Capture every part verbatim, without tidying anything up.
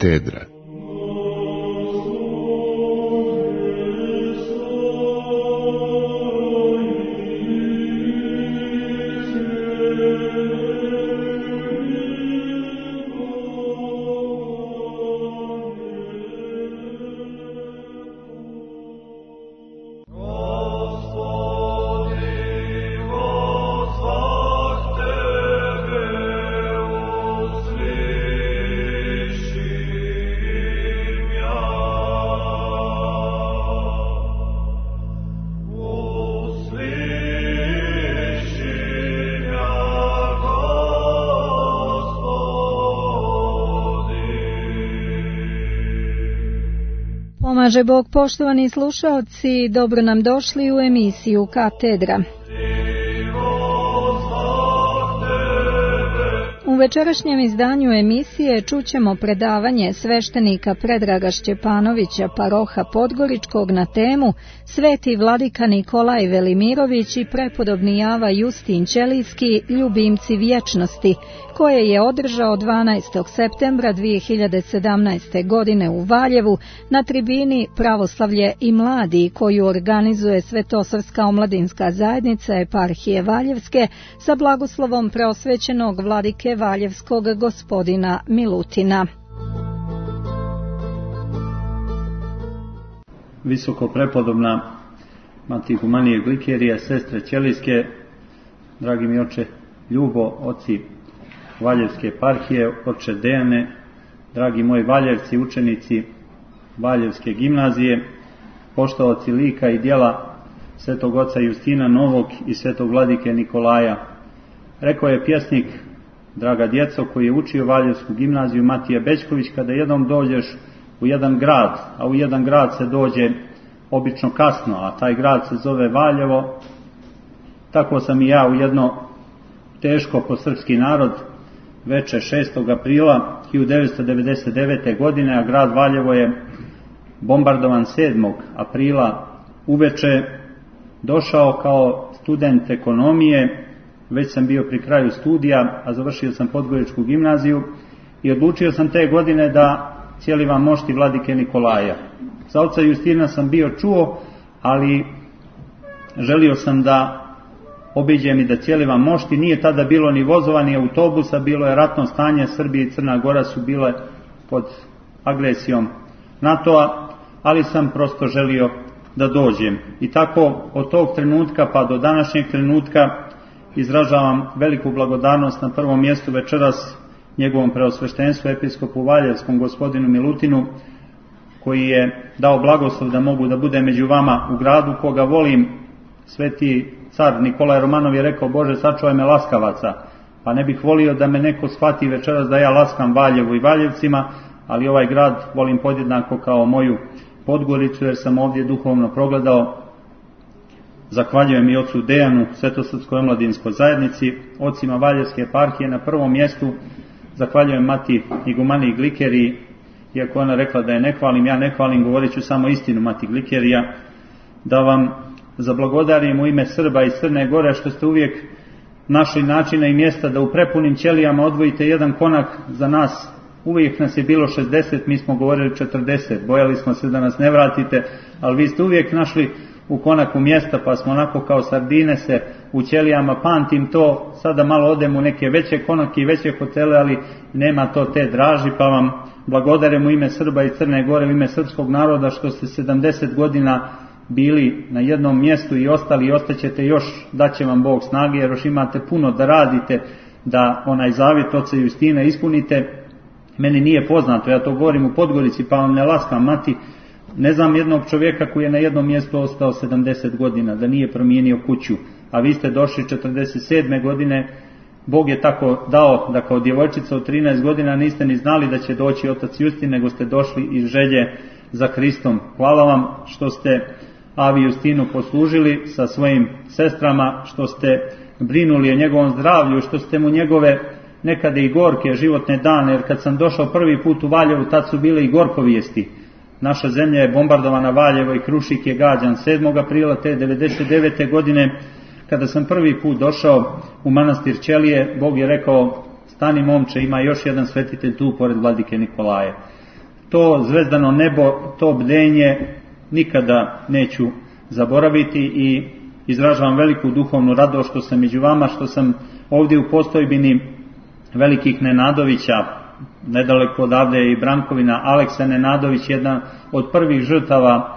Katedra. Pomaže Bog, poštovani slušaoci, dobro nam došli u emisiju Katedra. U večerašnjem izdanju emisije čućemo predavanje sveštenika Predraga Šćepanovića, paroha Podgoričkog, na temu Sveti vladika Nikolaj Velimirović i prepodobni Java Justin Ćelijski, ljubimci vječnosti, koje je održao dvanaestog septembra dvije hiljade sedamnaeste. godine u Valjevu na tribini Pravoslavlje i mladi, koju organizuje Svetosavska omladinska zajednica eparhije Valjevske sa blagoslovom preosvećenog vladike Valjevskog gospodina Milutina. Visoko prepodobna mati Igumanije Glikerija, sestre Ćelijske, dragi mi oče Ljubo, oci Valjevske eparhije, oče Dejane, dragi moji Valjevci, učenici Valjevske gimnazije, poštovaci lika i djela svetog oca Justina Novog i svetog vladike Nikolaja. Rekao je pjesnik, draga djeco, koji je učio Valjevsku gimnaziju, Matija Bećković, kada jednom dođeš u jedan grad, a u jedan grad se dođe obično kasno, a taj grad se zove Valjevo, tako sam i ja u jedno teško po srpski narod veče šestog aprila hiljadu devetsto devedeset devete. godine, a grad Valjevo je bombardovan sedmog aprila uveče, došao kao student ekonomije. Već sam bio pri kraju studija, a završio sam Podgoričku gimnaziju i odlučio sam te godine da cijelivam mošti vladike Nikolaja. Za oca Justina sam bio čuo, ali želio sam da obiđem i da cijelivam mošti. Nije tada bilo ni vozova ni autobusa, bilo je ratno stanje, Srbija i Crna Gora su bile pod agresijom NATO-a, ali sam prosto želio da dođem. I tako od tog trenutka pa do današnjeg trenutka izražavam veliku blagodarnost na prvom mjestu večeras njegovom preosveštenstvu episkopu Valjevskom gospodinu Milutinu, koji je dao blagoslov da mogu da bude među vama u gradu koga volim. Sveti car Nikolaj Romanov je rekao: Bože, sačuvaj me laskavaca. Pa ne bih volio da me neko shvati večeras da ja laskam Valjevu i Valjevcima, ali ovaj grad volim podjednako kao moju Podgoricu, jer sam ovdje duhovno progledao. Zahvaljujem i ocu Dejanu, Svetosavskoj omladinskoj zajednici, ocima Valjevske eparhije na prvom mjestu. Zahvaljujem mati Igumaniji Glikeriji, iako ona rekla da je ne hvalim, ja ne hvalim, govorit ću samo istinu, mati Glikerija, da vam zablagodarim u ime Srba iz Crne Gore što ste uvijek našli načina i mjesta da u prepunim ćelijama odvojite jedan konak za nas. Uvijek nas je bilo šezdeset, mi smo govorili četrdeset, bojali smo se da nas ne vratite, ali vi ste uvijek našli u konaku mjesta, pa smo onako kao sardine se u ćelijama, pamtim to. Sada malo odem u neke veće konake i veće hotele, ali nema to te draži, pa vam blagodarim u ime Srba i Crne Gore, u ime srpskog naroda što ste sedamdeset godina bili na jednom mjestu i ostali i ostaćete još, daće vam Bog snage, jer još imate puno da radite, da onaj zavjet oca Justina ispunite. Meni nije poznato, ja to govorim u Podgorici, pa vam ne laskam, mati. Ne znam jednog čovjeka koji je na jednom mjestu ostao sedamdeset godina, da nije promijenio kuću, a vi ste došli četrdeset sedme. godine. Bog je tako dao da kao djevojčica od trinaest godina niste ni znali da će doći otac Justin, nego ste došli iz želje za Hristom. Hvala vam što ste Avi Justinu poslužili sa svojim sestrama, što ste brinuli o njegovom zdravlju, što ste mu njegove nekada i gorke životne dane, jer kad sam došao prvi put u Valjevu, tad su bile i gorko vijesti. Naša zemlja je bombardovana, Valjevo i Krušik je gađan. sedmog aprila te devedeset devete. godine, kada sam prvi put došao u manastir Ćelije, Bog je rekao: stani momče, ima još jedan svetitelj tu pored vladike Nikolaje. to zvezdano nebo, to bdenje nikada neću zaboraviti i izražavam veliku duhovnu radost što sam među vama, što sam ovdje u postojbini velikih Nenadovića, nedaleko odavde je i Brankovina, Aleksa Nenadović, jedna od prvih žrtava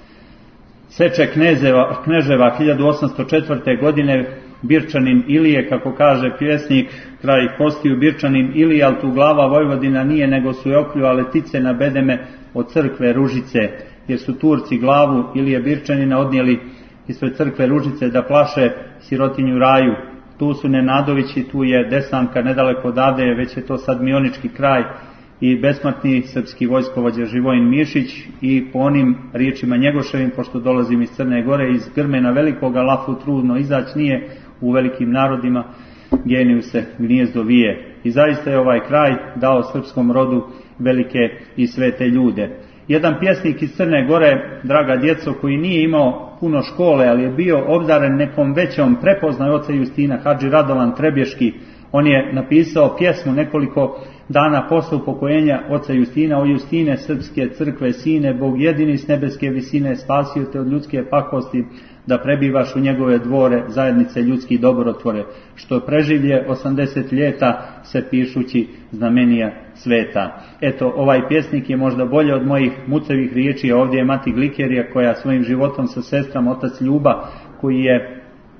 seče knezeva, kneževa hiljadu osamsto četvrte. godine, Birčanin Ilije, kako kaže pjesnik, kraj kostiju Birčanin Ilije, ali tu glava Vojvodina nije, nego su je okljuvale tice na bedeme od crkve Ružice, jer su Turci glavu Ilije Birčanina odnijeli ispred crkve Ružice da plaše sirotinju raju. Tu su Nenadovići, tu je Desanka, nedaleko odavde, već je to sad Mionički kraj, i besmrtni srpski vojskovođa Živojin Mišić, i po onim riječima Njegoševim, pošto dolazim iz Crne Gore, iz grmena velikoga lafu trudno izaći nije, u velikim narodima geniju se gnijezdo vije. I zaista je ovaj kraj dao srpskom rodu velike i svete ljude. Jedan pjesnik iz Crne Gore, draga djeco, koji nije imao puno škole, ali je bio obdaren nekom većom, prepoznao je oca Justina, Hadži Radovan Trebješki. On je napisao pjesmu nekoliko dana posle upokojenja oca Justina: o Justine, srpske crkve sine, Bog jedini s nebeske visine, spasio te od ljudske pakosti, da prebivaš u njegove dvore, zajednice ljudski dobrotvore, što preživlje osamdeset ljeta se pišući znamenija sveta. Eto, ovaj pjesnik je možda bolje od mojih mucevih riječi. Ovdje je mati Glikerija, koja svojim životom sa sestram, otac Ljuba, koji je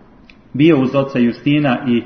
bio uz oca Justina, i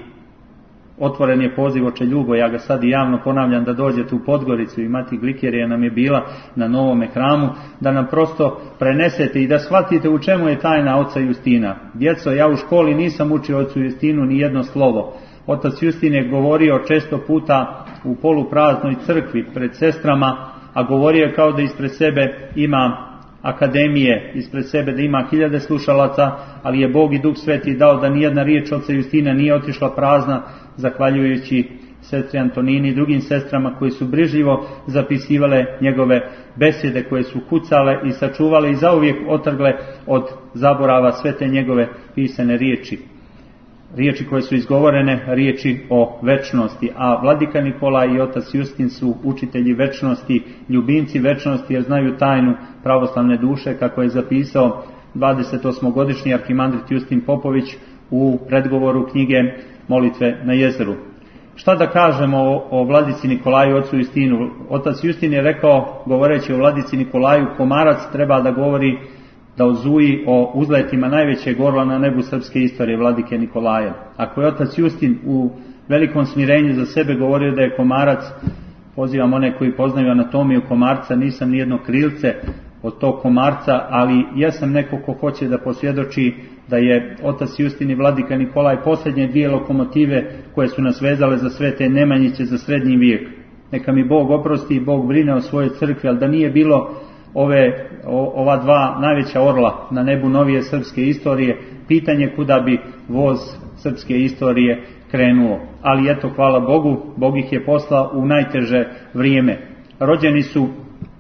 otvoren je poziv oče Ljubo, ja ga sad i javno ponavljam, da dođete u Podgoricu, i mati Glikerija nam je bila na Novome hramu, da nam prosto prenesete i da shvatite u čemu je tajna oca Justina. Djeco, ja u školi nisam učio ocu Justinu ni jedno slovo. Otac Justin je govorio često puta u polupraznoj crkvi pred sestrama, a govorio je kao da ispred sebe ima akademije, ispred sebe da ima hiljade slušalaca, ali je Bog i Duh Sveti dao da nijedna riječ oca Justina nije otišla prazna, zahvaljujući sestri Antonini i drugim sestrama koji su brižljivo zapisivale njegove besjede, koje su kucale i sačuvale i zauvijek otrgle od zaborava sve te njegove pisane riječi. Riječi koje su izgovorene, riječi o večnosti, a vladika Nikolaj i otac Justin su učitelji večnosti, ljubimci večnosti, jer znaju tajnu pravoslavne duše, kako je zapisao dvadesetosmogodišnji arhimandrit Justin Popović u predgovoru knjige Molitve na jezeru. Šta da kažemo o, o vladici Nikolaju, ocu Justinu? Otac Justin je rekao, govoreći o vladici Nikolaju: komarac treba da govori, da ozuji o uzletima najvećeg orla na nebu srpske istorije, vladike Nikolaja. Ako je otac Justin u velikom smirenju za sebe govorio da je komarac, pozivam one koji poznaju anatomiju komarca, nisam nijedno krilce od tog komarca, ali ja sam neko ko hoće da posvjedoči da je otac Justin i vladika Nikolaj posljednje dvije lokomotive koje su nas vezale za sve te Nemanjiće za srednji vijek. Neka mi Bog oprosti i Bog brine o svojoj crkvi, ali da nije bilo ove, o, ova dva najveća orla na nebu novije srpske istorije, pitanje kuda bi voz srpske istorije krenuo. Ali eto, hvala Bogu, Bog ih je poslao u najteže vrijeme. Rođeni su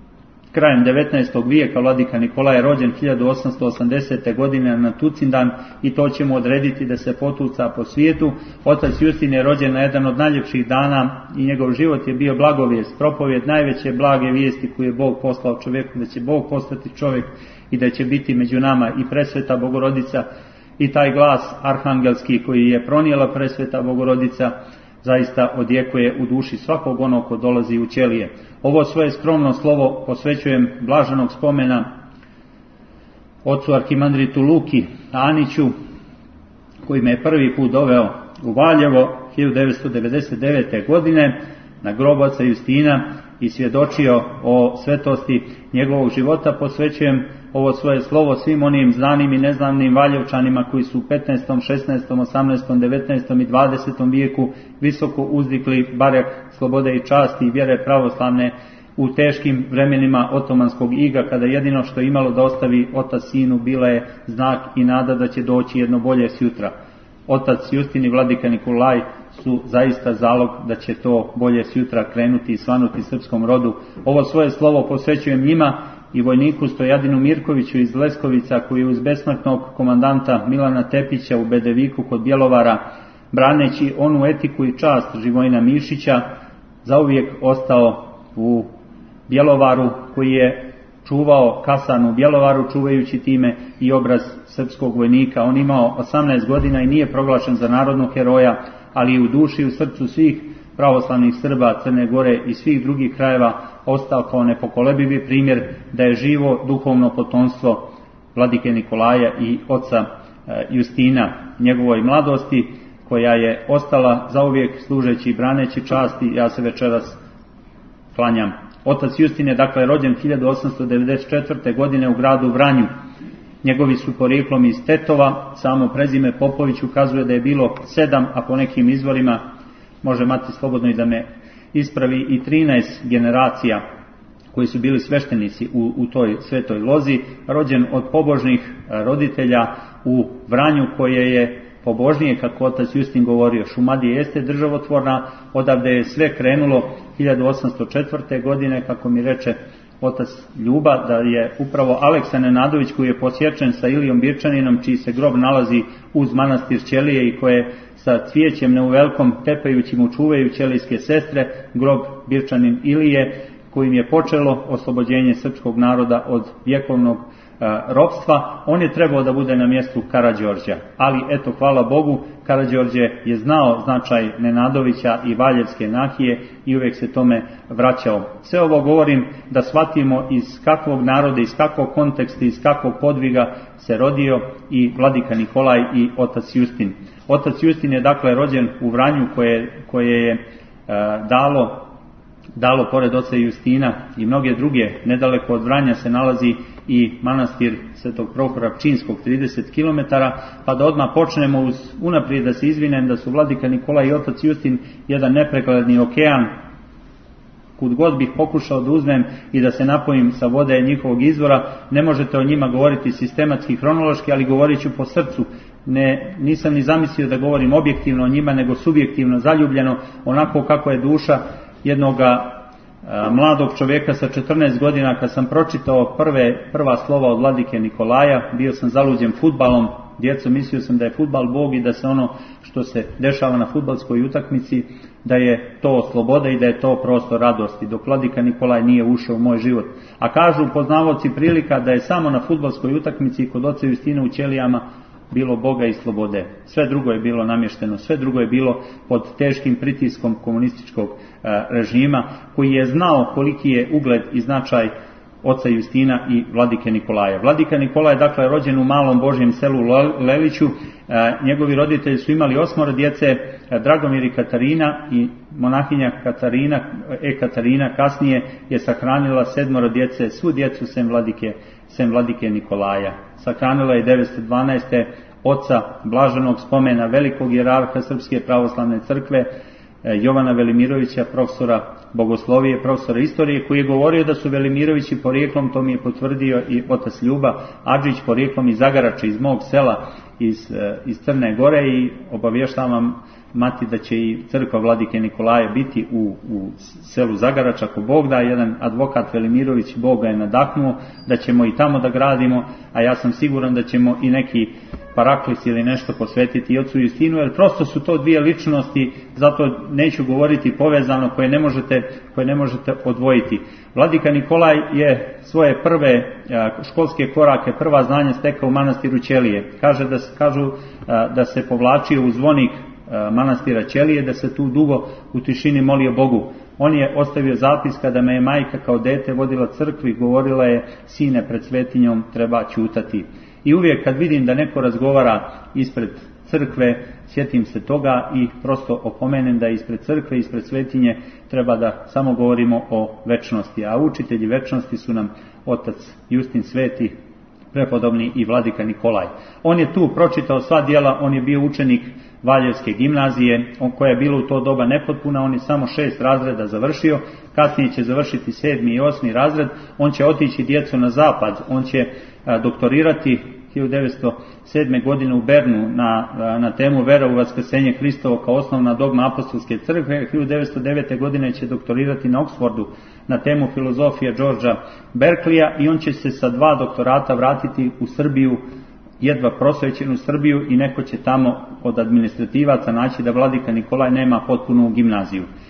krajem devetnaestog vijeka, vladika Nikolaj je rođen hiljadu osamsto osamdesete. godine na Tucindan, i to ćemo odrediti da se potuca po svijetu. Otac Justin je rođen na jedan od najljepših dana i njegov život je bio blagovijest, propovjed najveće blage vijesti koju je Bog poslao čovjeku, da će Bog postati čovjek i da će biti među nama i presveta Bogorodica, i taj glas arhangelski koji je pronijela presveta Bogorodica zaista odjekuje u duši svakog onog ko dolazi u ćelije. Ovo svoje skromno slovo posvećujem blaženog spomena ocu arhimandritu Luki Aniću, koji me je prvi put doveo u Valjevo hiljadu devetsto devedeset devete. godine na grob oca Justina i svjedočio o svetosti njegovog života. Posvećujem ovo svoje slovo svim onim znanim i neznanim Valjevčanima koji su u petnaestom, šesnaestom, osamnaestom, devetnaestom i dvadesetom vijeku visoko uzdikli barjak slobode i časti i vjere pravoslavne u teškim vremenima otomanskog iga, kada jedino što je imalo da ostavi otac sinu bila je znak i nada da će doći jedno bolje sutra. Otac Justin i vladika Nikolaj su zaista zalog da će to bolje sutra krenuti i svanuti srpskom rodu. Ovo svoje slovo posvećujem njima i vojniku Stojadinu Mirkoviću iz Leskovica, koji je uz besmrtnog komandanta Milana Tepića u Bedeviku kod Bjelovara, braneći onu etiku i čast Živojina Mišića, zauvijek ostao u Bjelovaru, koji je čuvao kasan u Bjelovaru, čuvajući time i obraz srpskog vojnika. On imao osamnaest godina i nije proglašen za narodnog heroja, ali u duši i u srcu svih pravoslavnih Srba, Crne Gore i svih drugih krajeva ostao kao nepokolebivi primjer da je živo duhovno potomstvo vladike Nikolaja i oca Justina, njegovoj mladosti, koja je ostala zauvijek služeći i braneći časti. Ja se večeras klanjam. Otac Justin je dakle rođen hiljadu osamsto devedeset četvrte. godine u gradu Vranju. Njegovi su porijeklom iz Tetova, samo prezime Popović ukazuje da je bilo sedam, a po nekim izvorima, može Mati slobodno i da me ispravi, i trinaest generacija koji su bili sveštenici u, u toj svetoj lozi, rođen od pobožnih roditelja u Vranju, koje je pobožnije, kako otac Justin govorio. Šumadija jeste državotvorna, odavde je sve krenulo hiljadu osamsto četvrte. godine, kako mi reče otac Ljuba, da je upravo Aleksa Nenadović, koji je posječen sa Ilijom Birčaninom, čiji se grob nalazi uz manastir Ćelije i koje sa cvijećem neuvelkom tepajući mu čuvaju ćelijske sestre, grob Birčanin Ilije, kojim je počelo oslobođenje srpskog naroda od vjekovnog ropstva. On je trebao da bude na mjestu Karađorđa, ali eto, hvala Bogu, Karađorđe je znao značaj Nenadovića i Valjevske nahije i uvijek se tome vraćao. Sve ovo govorim da shvatimo iz kakvog naroda, iz kakvog konteksta, iz kakvog podviga se rodio i vladika Nikolaj i otac Justin. Otac Justin je dakle rođen u Vranju, koje, koje je uh, dalo dalo pored oca Justina i mnoge druge. Nedaleko od Vranja se nalazi i manastir Svetog Prohora Pčinskog, trideset kilometara, pa da odmah počnemo uz unaprijed da se izvinem da su vladika Nikolaj i otac Justin jedan nepregledni okean. Kud god bih pokušao da uzmem i da se napojim sa vode njihovog izvora, ne možete o njima govoriti sistematski, hronološki, ali govorit ću po srcu. Ne, nisam ni zamislio da govorim objektivno o njima, nego subjektivno, zaljubljeno, onako kako je duša jednoga a, mladog čovjeka sa četrnaest godina. Kad sam pročitao prve, prva slova od vladike Nikolaja, bio sam zaluđen fudbalom. Djeco, mislio sam da je fudbal Bog i da se ono što se dešava na fudbalskoj utakmici, da je to sloboda i da je to prostor radosti, dok vladika Nikolaj nije ušao u moj život. A kažu poznavaoci prilika da je samo na fudbalskoj utakmici kod oca Justina u Ćelijama bilo Boga i slobode. Sve drugo je bilo namješteno, sve drugo je bilo pod teškim pritiskom komunističkog e, režima, koji je znao koliki je ugled i značaj oca Justina i vladike Nikolaja. Vladika Nikolaj je dakle rođen u malom božjem selu Leliću. E, njegovi roditelji su imali osmoro djece, e, Dragomir i Katarina, i monahinja Katarina, e Katarina kasnije je sahranila sedmoro djece, svu djecu sem vladike, sem vladike Nikolaja. Sahranila je devetsto dvanaeste. oca blaženog spomena velikog jerarha Srpske pravoslavne crkve, Jovana Velimirovića, profesora bogoslovije, profesora istorije, koji je govorio da su Velimirovići porijeklom, to mi je potvrdio i otac Ljuba Adžić, porijeklom iz Zagarača, iz mog sela, iz, iz Crne Gore, i obavještavam Mati da će i crkva vladike Nikolaja biti u, u selu Zagarač, ako Bog da. Jedan advokat Velimirović, Bog ga je nadahnuo da ćemo i tamo da gradimo, a ja sam siguran da ćemo i neki paraklis ili nešto posvetiti i ocu Justinu, jer prosto su to dvije ličnosti, zato neću govoriti povezano, koje ne možete, koje ne možete odvojiti. Vladika Nikolaj je svoje prve školske korake, prva znanja stekao u manastiru Ćelije. Kaže da, kažu da se povlačio u zvonik manastira Ćelije, da se tu dugo u tišini molio Bogu. On je ostavio zapis: kada me je majka kao dete vodila crkvi, govorila je: sine, pred svetinjom treba ćutati. I uvijek kad vidim da neko razgovara ispred crkve, sjetim se toga i prosto opomenem da ispred crkve, ispred svetinje treba da samo govorimo o večnosti. A učitelji večnosti su nam otac Justin Sveti, prepodobni, i vladika Nikolaj. On je tu pročitao sva djela, on je bio učenik Valjevske gimnazije, koja je bila u to doba nepotpuna, on je samo šest razreda završio, kasnije će završiti sedmi i osmi razred, on će otići djecu na zapad, on će a, doktorirati hiljadu devetsto sedme. godine u Bernu na, na temu vera u vaskrsenje Hristovo kao osnovna dogma apostolske crkve. hiljadu devetsto devete. godine će doktorirati na Oksfordu na temu filozofija Georgea Berkeleya, i on će se sa dva doktorata vratiti u Srbiju, jedva prosvećenu Srbiju, i neko će tamo od administrativaca naći da vladika Nikolaj nema potpunu gimnaziju.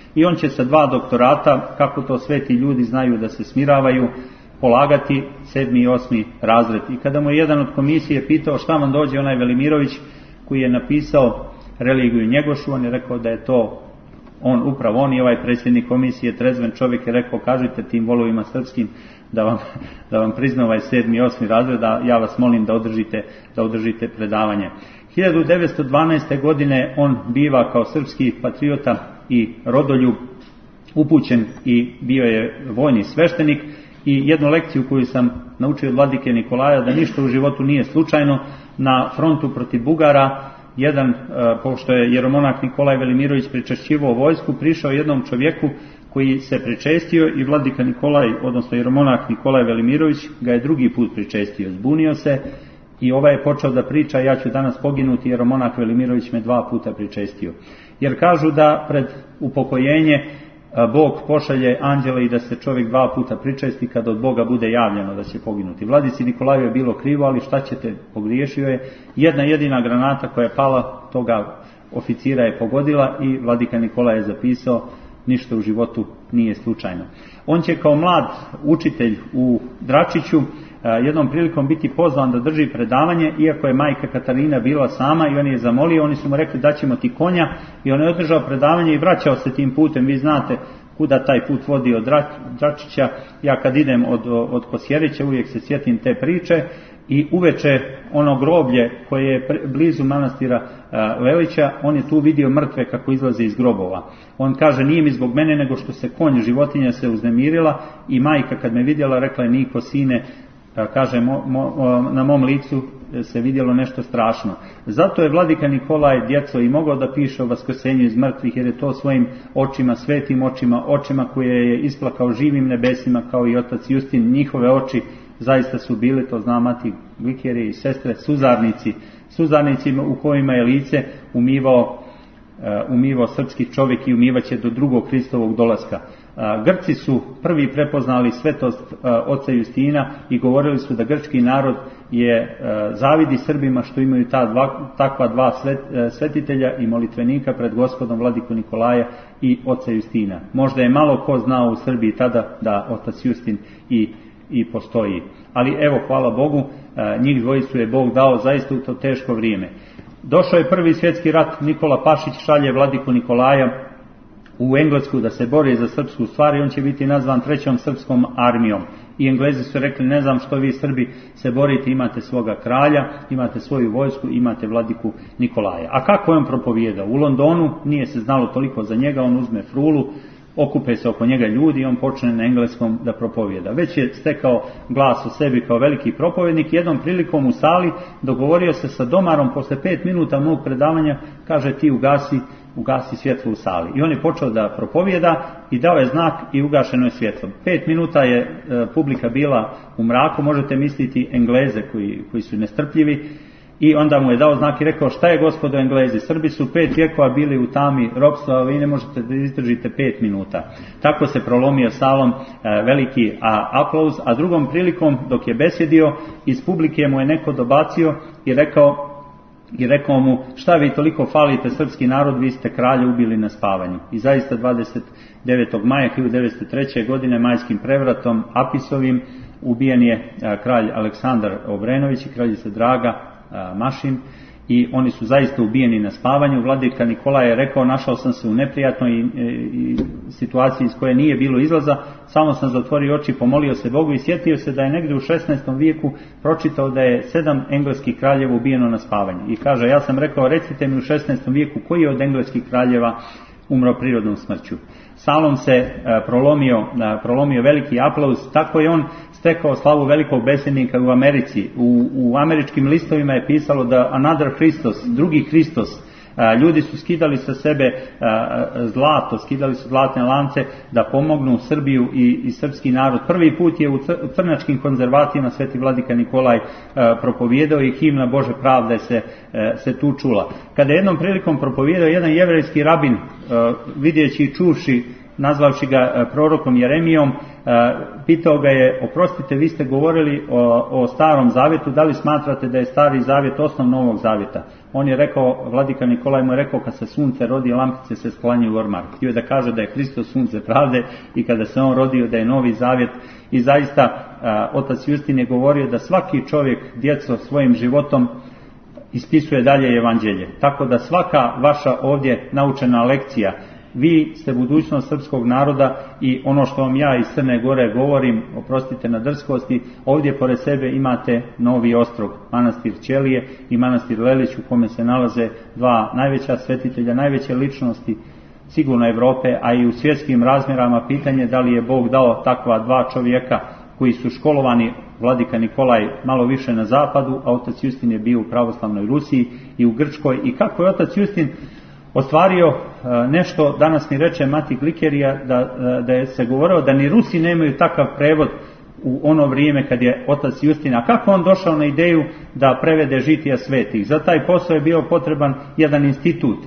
I on će sa dva doktorata, kako to sveti ljudi znaju da se smiravaju, polagati sedmi i osmi razred. I kada mu je jedan od komisije pitao šta vam dođe, onaj Velimirović koji je napisao Religiju Njegošu, on je rekao da je to on, upravo on i ovaj predsjednik komisije, trezven čovjek, je rekao kažite tim volovima srpskim da vam, da vam prizna ovaj sedmi i osmi razred, a ja vas molim da održite, da održite predavanje. hiljadu devetsto dvanaeste. godine on biva kao srpski patriota i rodoljub upućen i bio je vojni sveštenik. I jednu lekciju koju sam naučio od vladike Nikolaja, da ništa u životu nije slučajno, na frontu protiv Bugara, jedan, pošto je jeromonah Nikolaj Velimirović pričešćivao vojsku, prišao jednom čovjeku koji se pričestio i vladika Nikolaj, odnosno jeromonah Nikolaj Velimirović, ga je drugi put pričestio. Zbunio se i ovaj je počeo da priča, ja ću danas poginuti, jeromonah Velimirović me dva puta pričestio. Jer kažu da pred upokojenje Bog pošalje anđele i da se čovjek dva puta pričesti kad od Boga bude javljeno da će poginuti. Vladici Nikolaju je bilo krivo, ali šta ćete, pogriješio je. Jedna jedina granata koja je pala, toga oficira je pogodila i vladika Nikolaj je zapisao ništa u životu nije slučajno. On će kao mlad učitelj u Dračiću jednom prilikom biti pozvan da drži predavanje, iako je majka Katarina bila sama i on je zamolio, oni su mu rekli da ćemo ti konja i on je održao predavanje i vraćao se tim putem. Vi znate kuda taj put vodi od Dračića. Ja kad idem od, od Kosjerića uvijek se sjetim te priče i uveče ono groblje koje je blizu manastira Lelića, on je tu vidio mrtve kako izlaze iz grobova. On kaže nije mi zbog mene nego što se konj, životinja se uznemirila i majka kad me vidjela rekla je Niko sine, kaže mo, mo, na mom licu se vidjelo nešto strašno. Zato je vladika Nikolaj djeco i mogao da piše o vaskrsenju iz mrtvih, jer je to svojim očima, svetim očima, očima koje je isplakao živim nebesima kao i otac Justin. Njihove oči zaista su bili, to zna mati Glikerije i sestre, suzarnici, suzarnici u kojima je lice umivao, uh, umivao srpski čovjek i umivaće do drugog Hristovog dolaska. Grci su prvi prepoznali svetost oca Justina i govorili su da grčki narod je zavidi Srbima što imaju ta dva, takva dva svetitelja i molitvenika pred gospodom vladiku Nikolaja i oca Justina. Možda je malo ko znao u Srbiji tada da otac Justin i, i postoji. Ali evo, hvala Bogu, njih dvojicu je Bog dao zaista u to teško vrijeme. Došao je prvi svjetski rat, Nikola Pašić šalje vladiku Nikolaja u Englesku da se bori za srpsku stvar i on će biti nazvan trećom srpskom armijom. I Englezi su rekli ne znam što vi Srbi se borite, imate svoga kralja, imate svoju vojsku, imate vladiku Nikolaja. A kako je on propovijedao? U Londonu nije se znalo toliko za njega, on uzme frulu, okupe se oko njega ljudi i on počne na engleskom da propovijeda. Već je stekao glas o sebi kao veliki propovjednik. Jednom prilikom u sali dogovorio se sa domarom, posle pet minuta mog predavanja, kaže ti ugasi, ugasi svjetlo u sali. I on je počeo da propovijeda i dao je znak i ugašeno je svjetlo. Pet minuta je e, publika bila u mraku, možete misliti Engleze koji, koji su nestrpljivi. I onda mu je dao znak i rekao šta je gospodo Englezi, Srbi su pet vjekova bili u tami ropstva, a vi ne možete da izdržite pet minuta. Tako se prolomio salom e, veliki a, aplauz, a drugom prilikom dok je besjedio iz publike mu je neko dobacio i rekao i rekao mu šta vi toliko falite srpski narod, vi ste kralja ubili na spavanju. I zaista dvadeset devetog maja hiljadu devetsto treće. godine majskim prevratom Apisovim ubijen je a, kralj Aleksandar Obrenović i kraljica Draga Mašin i oni su zaista ubijeni na spavanju. Vladika Nikolaj je rekao našao sam se u neprijatnoj i, i, situaciji iz koje nije bilo izlaza, samo sam zatvorio oči, pomolio se Bogu i sjetio se da je negdje u šesnaestom vijeku pročitao da je sedam engleskih kraljeva ubijeno na spavanju. I kaže ja sam rekao recite mi u šesnaestom vijeku koji je od engleskih kraljeva umro prirodnom smrću. Salom se a, prolomio, a, prolomio veliki aplauz, tako je on stekao slavu velikog besednika u Americi. U, u američkim listovima je pisalo da another Hristos, drugi Hristos. A, ljudi su skidali sa sebe a, zlato, skidali su zlatne lance da pomognu Srbiju i, i srpski narod. Prvi put je u crnačkim konzervacijama sveti vladika Nikolaj a, propovijedao i himna Bože pravde se, a, se tu čula. Kada je jednom prilikom propovijedao jedan jevrejski rabin, a, vidjeći i čuvši nazvavši ga prorokom Jeremijom, pitao ga je, oprostite, vi ste govorili o, o starom zavjetu, da li smatrate da je stari zavjet osnov novog zavjeta? On je rekao, vladika Nikolaj mu je rekao, kad se sunce rodi, lampice se sklanjaju u ormar. Htio je da kaže da je Hristos sunce pravde i kada se on rodio da je novi zavjet. I zaista otac Justin je govorio da svaki čovjek, djeco, svojim životom ispisuje dalje evanđelje. Tako da svaka vaša ovdje naučena lekcija, vi ste budućnost srpskog naroda i ono što vam ja iz Crne Gore govorim, oprostite na drskosti, ovdje pored sebe imate Novi Ostrog, manastir Ćelije i manastir Lelić, u kome se nalaze dva najveća svetitelja, najveće ličnosti sigurno Europe, a i u svjetskim razmjerama. Pitanje da li je Bog dao takva dva čovjeka koji su školovani, vladika Nikolaj malo više na zapadu, a otac Justin je bio u pravoslavnoj Rusiji i u Grčkoj. I kako je otac Justin ostvario nešto, danas mi reče Mati Glikerija, da, da je se govorilo da ni Rusi nemaju takav prevod u ono vrijeme kad je otac Justin. A kako on došao na ideju da prevede žitija svetih? Za taj posao je bio potreban jedan institut,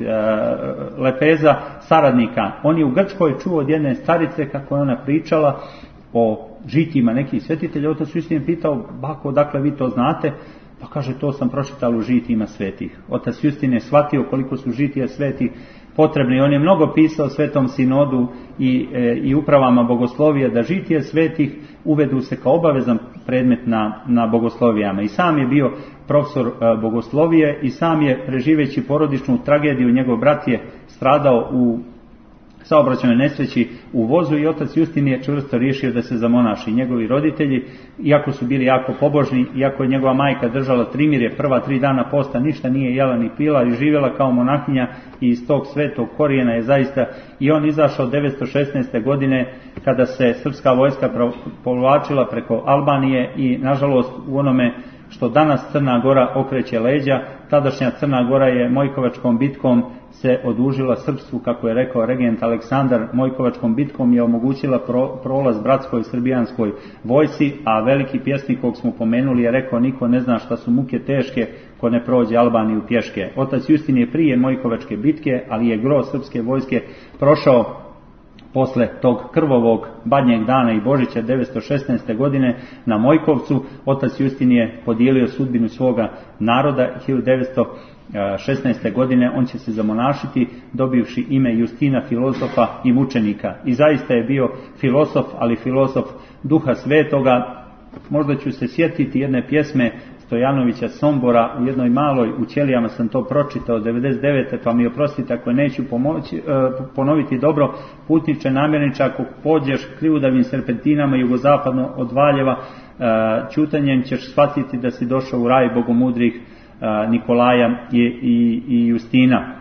lepeza saradnika. On je u Grčkoj čuo od jedne starice kako je ona pričala o žitijima nekih svetitelja. Otac Justin je pitao, bako, dakle vi to znate? Pa kaže, to sam pročitao u žitijima svetih. Otac Justin je shvatio koliko su žitija svetih potrebni. On je mnogo pisao Svetom sinodu i, e, i upravama bogoslovija da žitije svetih uvedu se kao obavezan predmet na, na bogoslovijama. I sam je bio profesor e, bogoslovije i sam je, preživeći porodičnu tragediju, njegov brat je stradao u saobraćajnoj nesreći u vozu i otac Justin je čvrsto riješio da se zamonaši. Njegovi roditelji, iako su bili jako pobožni, iako je njegova majka držala trimirje, prva tri dana posta ništa nije jela ni pila i živjela kao monahinja, i iz tog svetog korijena je zaista i on izašao devetsto šesnaeste. godine kada se srpska vojska povlačila preko Albanije i nažalost u onome što danas Crna Gora okreće leđa, tadašnja Crna Gora je Mojkovačkom bitkom se odužila srpstvu, kako je rekao regent Aleksandar. Mojkovačkom bitkom je omogućila pro, prolaz bratskoj srbijanskoj vojsi, a veliki pjesnik kog smo pomenuli je rekao, niko ne zna šta su muke teške ko ne prođe Albaniju pješke. Otac Justin je prije Mojkovačke bitke, ali je gro srpske vojske prošao posle tog krvovog badnjeg dana i Božića devetsto šesnaeste. godine na Mojkovcu. Otac Justin je podijelio sudbinu svoga naroda. hiljadu devetsto šesnaeste. godine on će se zamonašiti, dobivši ime Justina, filozofa i mučenika. I zaista je bio filozof, ali filozof Duha Svetoga. Možda ću se sjetiti jedne pjesme Stojanovića Sombora, u jednoj maloj, u Ćelijama sam to pročitao devedeset devete. pa mi oprostite ako neću pomoći, ponoviti dobro. Putniče namjerniče, ako pođeš krivudavim serpentinama jugozapadno od Valjeva, ćutanjem ćeš shvatiti da si došao u raj bogomudrih Nikolaja i, i, i Justina.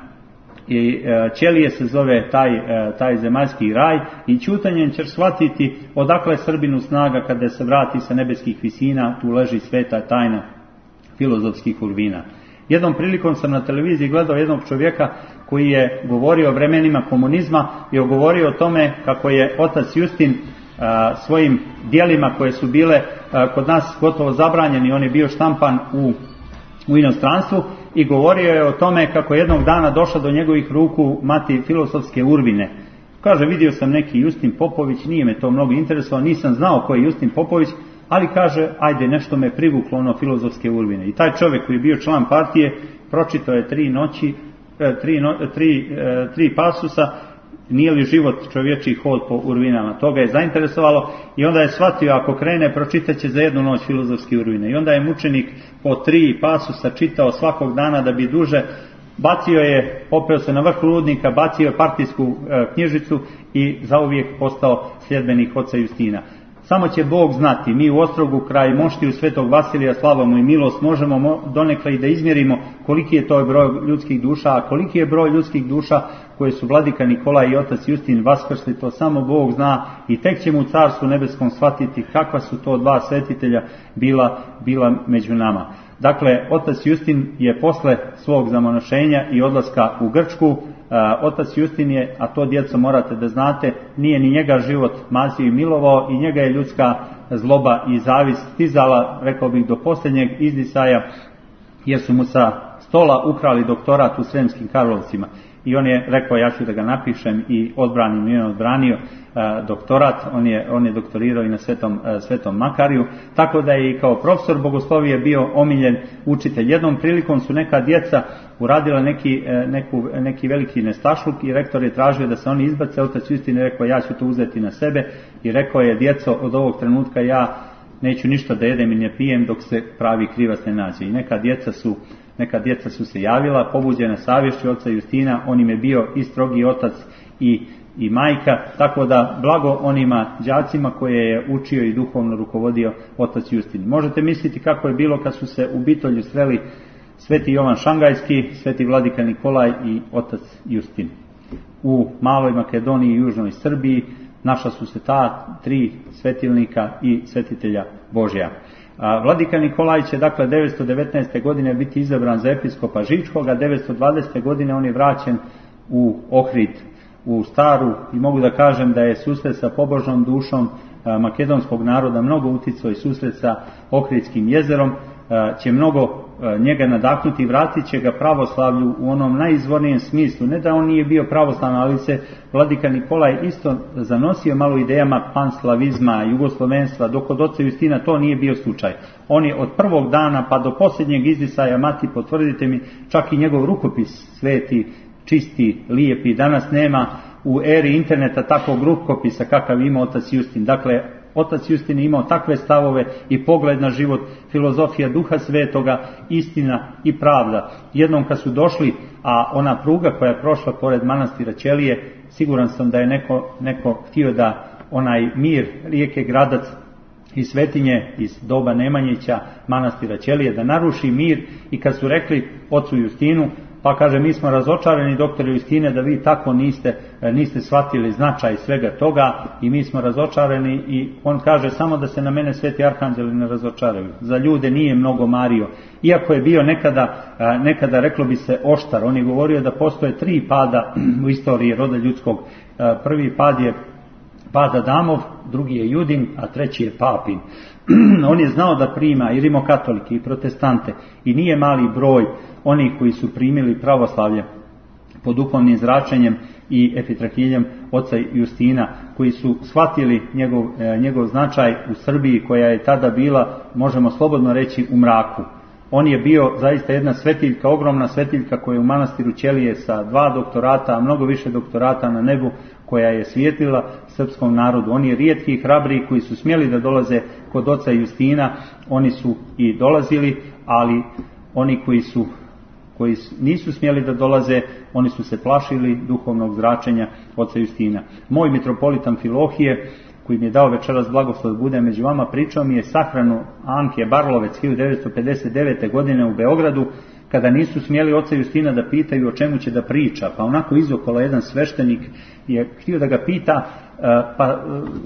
I Ćelije se zove taj, taj zemaljski raj, i ćutanjem ćeš shvatiti odakle Srbinu snaga kada se vrati sa nebeskih visina, tu leži sveta tajna filozofskih urvina. Jednom prilikom sam na televiziji gledao jednog čovjeka koji je govorio o vremenima komunizma i govorio o tome kako je otac Justin a, svojim dijelima koje su bile a, kod nas gotovo zabranjeni, on je bio štampan u, u inostranstvu, i govorio je o tome kako jednog dana došla do njegovih ruku mati filozofske urvine. Kaže, vidio sam neki Justin Popović, nije me to mnogo interesovalo, nisam znao ko je Justin Popović, ali kaže, ajde, nešto me privuklo ono filozofske urvine. I taj čovjek koji je bio član partije pročitao je tri noći, tri, no, tri, tri pasusa, nije li život čovječiji hod po urvinama. To ga je zainteresovalo i onda je shvatio, ako krene, pročitat će za jednu noć filozofske urvine. I onda je mučenik po tri pasusa čitao svakog dana da bi duže. Bacio je, popeo se na vrh rudnika, bacio je partijsku e, knjižicu i zauvijek postao sljedbenik oca Justina. Samo će Bog znati, mi u Ostrogu kraj moštiju Svetog Vasilija, slavu i milost, možemo donekle i da izmjerimo koliki je to broj ljudskih duša, a koliki je broj ljudskih duša koje su vladika Nikolaj i otac Justin vaskrsli, to samo Bog zna, i tek ćemo u Carstvu nebeskom shvatiti kakva su to dva svetitelja bila, bila među nama. Dakle, otac Justin je posle svog zamonašenja i odlaska u Grčku, otac Justin je, a to djeco morate da znate, nije ni njega život mazio i milovao, i njega je ljudska zloba i zavist stizala, rekao bih, do posljednjeg izdisaja, jer su mu sa stola ukrali doktorat u Sremskim Karlovcima. i on je rekao ja ću da ga napišem i odbranim, i on je odbranio a, doktorat, on je, on je doktorirao i na Svetom, a, Svetom Makariju, tako da je i kao profesor bogoslovije bio omiljen učitelj. Jednom prilikom su neka djeca uradila neki, neku, neki veliki nestašluk i rektor je tražio da se oni izbace, otac Justin je rekao ja ću to uzeti na sebe i rekao je djeco od ovog trenutka ja neću ništa da jedem i ne pijem dok se pravi krivac ne nađe. I neka djeca su, neka djeca su se javila, pobuđena savješću oca Justina, on im je bio i strogi otac i, i majka, tako da blago onima đacima koje je učio i duhovno rukovodio otac Justin. Možete misliti kako je bilo kad su se u Bitolju sreli Sveti Jovan Šangajski, Sveti vladika Nikolaj i otac Justin. U Maloj Makedoniji i Južnoj Srbiji našla su se ta tri svetilnika i svetitelja Božja. A vladika Nikolaj će dakle devetsto devetnaeste. godine biti izabran za episkopa Žičkog, a devetsto dvadesete. godine on je vraćen u Ohrid, u Staru, i mogu da kažem da je susret sa pobožnom dušom makedonskog naroda mnogo uticao i susret sa Ohridskim jezerom će mnogo njega nadahnuti i vratit će ga pravoslavlju u onom najizvornijem smislu. Ne da on nije bio pravoslavan, ali se vladika Nikolaj isto zanosio malo idejama panslavizma, jugoslovenstva, dok kod oca Justina to nije bio slučaj. On je od prvog dana pa do posljednjeg izdisaja, mati potvrdite mi, čak i njegov rukopis sveti, čisti, lijepi, danas nema u eri interneta takvog rukopisa kakav ima otac Justin. Dakle, otac Justin je imao takve stavove i pogled na život, filozofija duha svetoga, istina i pravda. Jednom kad su došli, a ona pruga koja je prošla pored manastira Ćelije, siguran sam da je neko, neko htio da onaj mir rijeke Gradac i svetinje iz doba Nemanjića, manastira Ćelije, da naruši mir, i kad su rekli ocu Justinu, pa kaže mi smo razočarani doktore Justine da vi tako niste, niste shvatili značaj svega toga i mi smo razočarani, i on kaže samo da se na mene sveti arhanđeli ne razočaraju. Za ljude nije mnogo mario. Iako je bio nekada, nekada reklo bi se oštar, on je govorio da postoje tri pada u istoriji roda ljudskog. Prvi pad je pad Adamov, drugi je Judin, a treći je Papin. On je znao da prima i rimokatolike i protestante, i nije mali broj onih koji su primili pravoslavlje pod duhovnim zračenjem i epitrahiljem oca Justina, koji su shvatili njegov, njegov značaj u Srbiji koja je tada bila, možemo slobodno reći, u mraku. On je bio zaista jedna svetiljka, ogromna svetiljka koja je u manastiru Ćelije sa dva doktorata, a mnogo više doktorata na nebu, koja je svijetlila srpskom narodu. Oni rijetki i hrabri koji su smjeli da dolaze kod oca Justina, oni su i dolazili, ali oni koji su koji nisu smjeli da dolaze, oni su se plašili duhovnog zračenja oca Justina. Moj mitropolit Amfilohije, koji mi je dao večeras blagoslov da bude među vama, pričao mi je sahranu Anke Barlovec hiljadu devetsto pedeset devete. godine u Beogradu, kada nisu smjeli oca Justina da pitaju o čemu će da priča, pa onako izokola jedan sveštenik je htio da ga pita, pa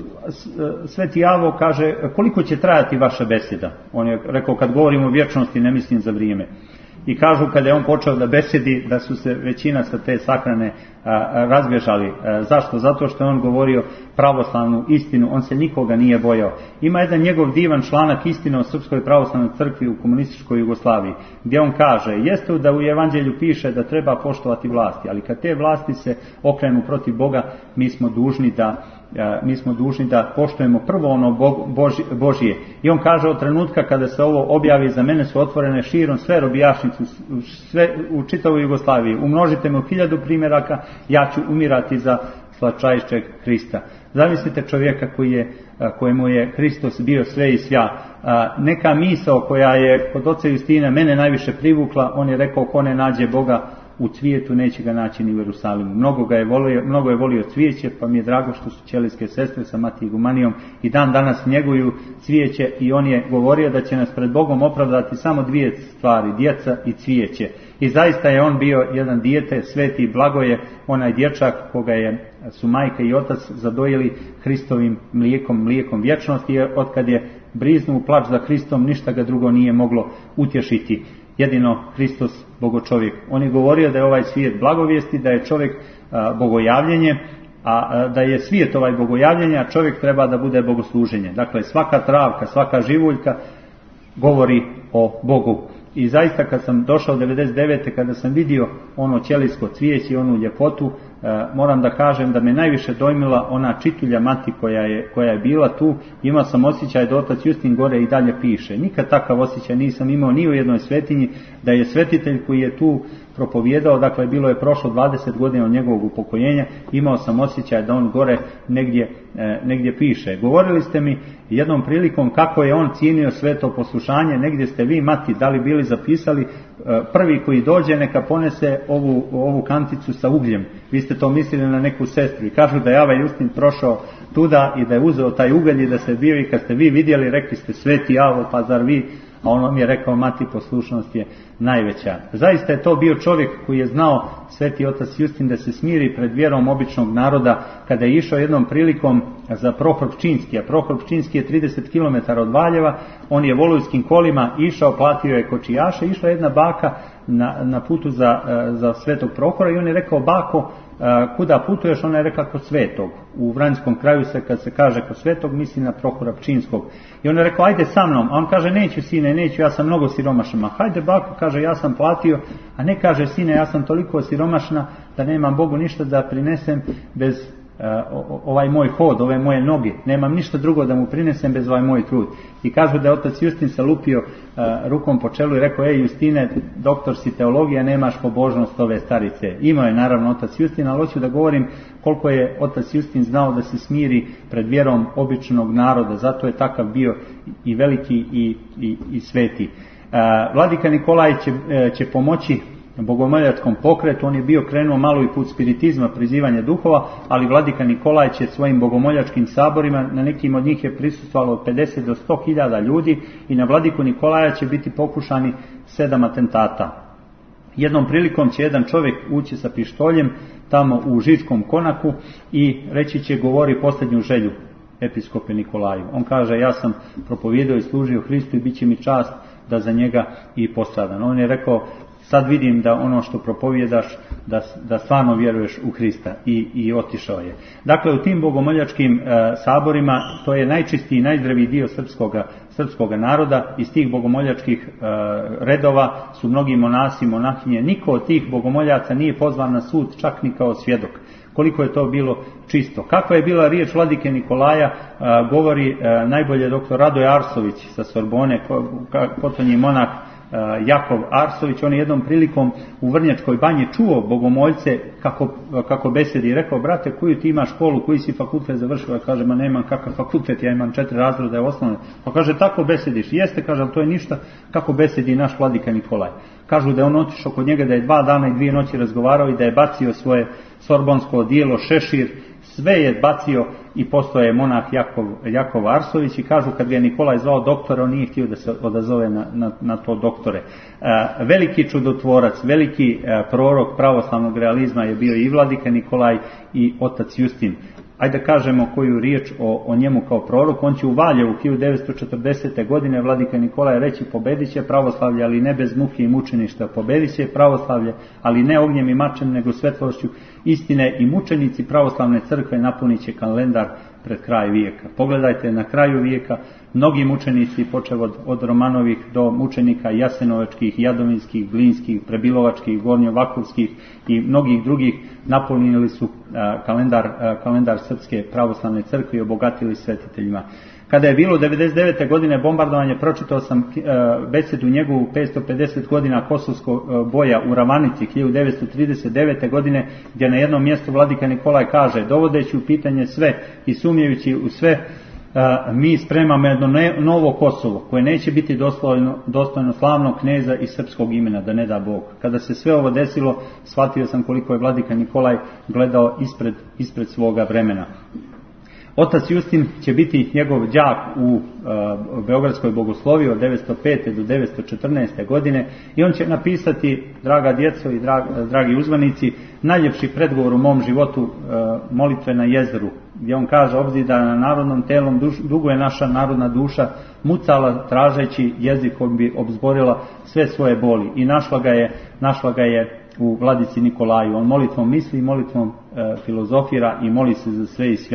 Sveti Javo kaže koliko će trajati vaša beseda. On je rekao kad govorimo o vječnosti ne mislim za vrijeme. I kažu kada je on počeo da besedi da su se većina sa te sahrane a, razbježali. A, zašto? Zato što je on govorio pravoslavnu istinu, on se nikoga nije bojao. Ima jedan njegov divan članak Istina o Srpskoj pravoslavnoj crkvi u komunističkoj Jugoslaviji, gdje on kaže, jeste da u Evanđelju piše da treba poštovati vlasti, ali kad te vlasti se okrenu protiv Boga, mi smo dužni da mi smo dužni da poštujemo prvo ono Božje. I on kaže od trenutka kada se ovo objavi, za mene su otvorene širom sve robijašnice, sve u čitavoj Jugoslaviji. Umnožite me u hiljadu primjeraka, ja ću umirati za slačajšćeg Krista. Zamislite čovjeka koji je, kojemu je Hristos bio sve i svja. Neka misao koja je kod oca Justina mene najviše privukla, on je rekao ko ne nađe Boga u cvijetu neće ga naći ni u Jerusalimu. Mnogo ga je volio, mnogo je volio cvijeće, pa mi je drago što su ćelijske sestre sa Mati Igumanijom i dan danas njeguju cvijeće, i on je govorio da će nas pred Bogom opravdati samo dvije stvari, djeca i cvijeće. I zaista je on bio jedan dijete, sveti Blagoje, onaj dječak koga je su majka i otac zadojili Hristovim mlijekom, mlijekom vječnosti, jer otkad je briznuo plač za Hristom, ništa ga drugo nije moglo utješiti. Jedino Hristos bogočovjek. On je govorio da je ovaj svijet blagovijesti, da je čovjek a, bogojavljenje, a, a da je svijet ovaj bogojavljenje, a čovjek treba da bude bogosluženje. Dakle, svaka travka, svaka živuljka govori o Bogu. I zaista kad sam došao devedeset devete kada sam vidio ono ćelijsko cvijeće, onu ljepotu, e, moram da kažem da me najviše dojmila ona čitulja mati koja je, koja je bila tu. Imao sam osjećaj da otac Justin gore i dalje piše. Nikad takav osjećaj nisam imao ni u jednoj svetinji, da je svetitelj koji je tu propovjedao, dakle bilo je prošlo dvadeset godina od njegovog upokojenja, imao sam osjećaj da on gore negdje, e, negdje piše. Govorili ste mi jednom prilikom kako je on cijenio sveto poslušanje, negdje ste vi, mati, da li bili zapisali, e, prvi koji dođe neka ponese ovu, ovu kanticu sa ugljem. Vi ste to mislili na neku sestru i kažu da je Ava Justin prošao tuda i da je uzeo taj ugalj i da se bio i kad ste vi vidjeli rekli ste sveti Avo, pa zar vi, a on vam je rekao mati, poslušnost je najveća. Zaista je to bio čovjek koji je znao, sveti otac Justin, da se smiri pred vjerom običnog naroda kada je išao jednom prilikom za Prohor Pčinski, a Prohor Pčinski je trideset kilometara od Valjeva, on je volujskim kolima išao, platio je kočijaše, išla jedna baka na, na putu za, za svetog Prohora i on je rekao, bako, kuda putuješ? Ona je rekla kod svetog. U Vranjskom kraju se kad se kaže kod svetog misli na Prohora Pčinskog. I on je rekao, ajde sa mnom. A on kaže, neću sine, neću, ja sam mnogo siromašan. Ma hajde bako, kaže, ja sam platio. A ne, kaže, sine, ja sam toliko siromašna da nemam Bogu ništa da prinesem bez uh, ovaj moj hod, ove moje noge. Nemam ništa drugo da mu prinesem bez ovaj moj trud. I kažu da je otac Justin se lupio uh, rukom po čelu i rekao, ej Justine, doktor si teologija, nemaš pobožnost ove starice. Imao je naravno otac Justin, ali hoću da govorim koliko je otac Justin znao da se smiri pred vjerom običnog naroda. Zato je takav bio i veliki i, i, i sveti. Uh, Vladika Nikolaj će, uh, će pomoći bogomoljačkom pokretu. On je bio krenuo malo i put spiritizma, prizivanje duhova, ali Vladika Nikolaj će svojim bogomoljačkim saborima, na nekim od njih je prisustvovalo od pedeset do sto hiljada ljudi i na Vladiku Nikolaja će biti pokušani sedam atentata. Jednom prilikom će jedan čovjek ući sa pištoljem tamo u Žičkom konaku i reći će, govori posljednju želju episkope Nikolaju. On kaže, ja sam propovijedao i služio Hristu i bit će mi čast da za njega i postradam. On je rekao, sad vidim da ono što propovjedaš, da, da stvarno vjeruješ u Hrista, i, i otišao je. Dakle, u tim bogomoljačkim e, saborima, to je najčistiji i najzdraviji dio srpskoga, srpskoga naroda. Iz tih bogomoljačkih e, redova su mnogi monasi, monahinje. Niko od tih bogomoljaca nije pozvan na sud, čak ni kao svjedok. Koliko je to bilo čisto. Kakva je bila riječ Vladike Nikolaja, a, govori a, najbolje doktor Radoje Arsović sa Sorbone, potonji monah a, Jakov Arsović. On je jednom prilikom u Vrnjačkoj banji čuo bogomoljce kako, kako besedi i rekao, brate, koju ti imaš školu, koji si fakultet završio? Kaže, ma nemam kakav fakultet, ja imam četiri razreda osnovne. Pa kaže, tako besediš? Jeste, kaže, ali to je ništa, kako besedi naš Vladika Nikolaj. Kažu da je on otišao kod njega, da je dva dana i dvije noći razgovarao i da je bacio svoje sorbonsko odijelo, šešir, sve je bacio i postao je monah Jakov, Jakov Arsović. I kažu kad ga je Nikolaj zvao doktor, on nije htio da se odazove na, na, na to doktore. E, veliki čudotvorac, veliki e, prorok pravoslavnog realizma je bio i Vladika Nikolaj i otac Justin. Ajde da kažemo koju riječ o, o njemu kao prorok. On će u Valjevu hiljadu devetsto četrdesete godine Vladika Nikolaj reći, pobedit će pravoslavlje, ali ne bez muke i mučeništva. Pobedit će pravoslavlje, ali ne ognjem i mačem, nego svetlošću istine, i mučenici pravoslavne crkve napunit će kalendar pred kraj vijeka. Pogledajte, na kraju vijeka mnogi mučenici, počev od, od Romanovih do mučenika jasenovačkih, jadovinskih, glinskih, prebilovačkih, gornjovakovskih i mnogih drugih, napunili su a, kalendar, a, kalendar Srpske pravoslavne crkve i obogatili svetiteljima. Kada je bilo devedeset devete godine bombardovanje, pročitao sam uh, besedu njegovu petsto pedeset godina kosovskog uh, boja u Ravanici hiljadu devetsto trideset devete godine, gdje na jednom mjestu Vladika Nikolaj kaže, dovodeći u pitanje sve i sumnjajući u sve, uh, mi spremamo jedno ne, novo Kosovo koje neće biti dostojno, dostojno slavnog kneza i srpskog imena, da ne da Bog. Kada se sve ovo desilo, shvatio sam koliko je Vladika Nikolaj gledao ispred, ispred svoga vremena. Otac Justin će biti njegov đak u uh, Beogradskoj bogosloviji od devetsto pete do devetsto četrnaeste godine i on će napisati, draga djeco i drag, dragi uzvanici, najljepši predgovor u mom životu, uh, molitve na jezeru, gdje on kaže, obzir da na narodnom telom duš, dugo je naša narodna duša mucala tražeći jezik koji bi obzborila sve svoje boli, i našla ga je, našla ga je u Vladici Nikolaju. On molitvom misli, molitvom e, filozofira i moli se za sve i svja.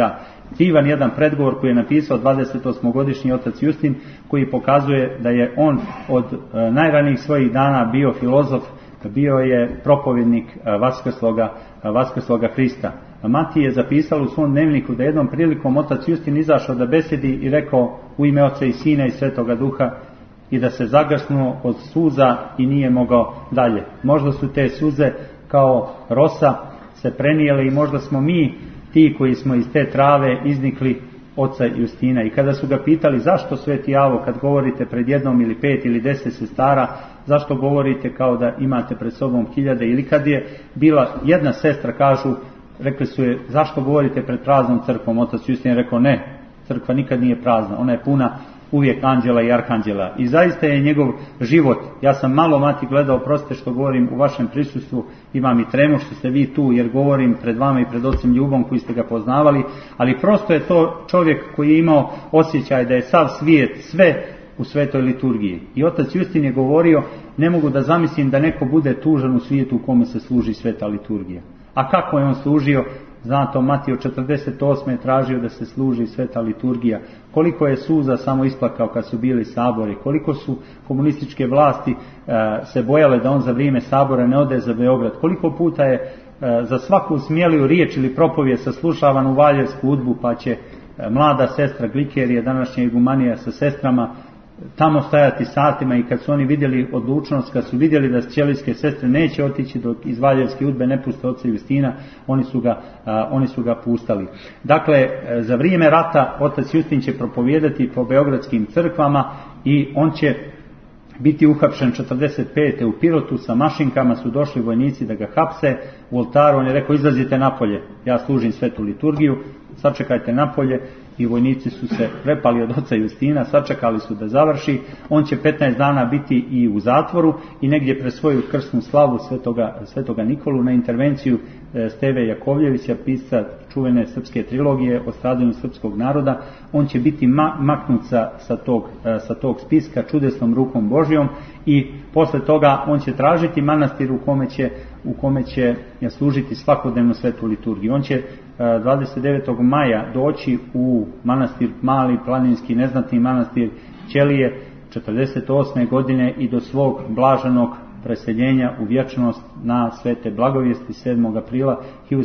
divan jedan predgovor koji je napisao dvadesetosmogodišnji otac Justin, koji pokazuje da je on od e, najranijih svojih dana bio filozof, bio je propovjednik vaskrsloga, vaskrsloga Hrista. Matija je zapisala u svom dnevniku da jednom prilikom otac Justin izašao da besedi i rekao u ime Oca i Sina i Svetoga Duha i da se zagrsnuo od suza i nije mogao dalje. Možda su te suze kao rosa se prenijele i možda smo mi ti koji smo iz te trave iznikli oca Justina. I kada su ga pitali zašto Sveti Avo kad govorite pred jednom ili pet ili deset sestara, zašto govorite kao da imate pred sobom hiljade, ili kad je bila jedna sestra, kažu, rekli su je zašto govorite pred praznom crkvom, otac Justin je rekao ne, crkva nikad nije prazna, ona je puna uvijek anđela i arhanđela. I zaista je njegov život, ja sam malo mati gledao, prostite što govorim u vašem prisustvu, imam i tremu što ste vi tu jer govorim pred vama i pred ocem Ljubom koji ste ga poznavali, ali prosto je to čovjek koji je imao osjećaj da je sav svijet, sve u svetoj liturgiji. I otac Justin je govorio, ne mogu da zamislim da neko bude tužan u svijetu u kome se služi sveta liturgija. A kako je on služio? Znate, Matija od četrdeset osme je tražio da se služi sveta liturgija. Koliko je suza samo isplakao kad su bili sabori, koliko su komunističke vlasti e, se bojale da on za vrijeme sabora ne ode za Beograd, koliko puta je e, za svaku smjeliju riječ ili propovijed saslušavan u Valjevsku udbu, pa će e, mlada sestra Glikerija, današnja igumanija sa sestrama, tamo stajati satima, i kad su oni vidjeli odlučnost, kad su vidjeli da ćelijske sestre neće otići dok iz Valjevske udbe ne puste oca Justina, oni su ga, a, oni su ga pustali. Dakle, za vrijeme rata otac Justin će propovijedati po beogradskim crkvama i on će biti uhapšen četrdeset pete u Pirotu, sa mašinkama su došli vojnici da ga hapse u oltaru, on je rekao izlazite napolje, ja služim svetu liturgiju, sačekajte napolje. I vojnici su se prepali od oca Justina, sačekali su da završi. On će petnaest dana biti i u zatvoru i negdje pre svoju krsnu slavu svetoga, svetoga Nikolu na intervenciju Steve Jakovljevića, pisca čuvene srpske trilogije o stradanju srpskog naroda, on će biti ma, maknut sa, sa, tog, sa tog spiska čudesnom rukom Božjom i posle toga on će tražiti manastir u kome će, u kome će služiti svakodnevnu svetu liturgiju. On će dvadeset devetog maja doći u manastir, mali planinski neznatni manastir Ćelije četrdeset osme godine i do svog blaženog preseljenja u vječnost na svete blagovijesti sedmog aprila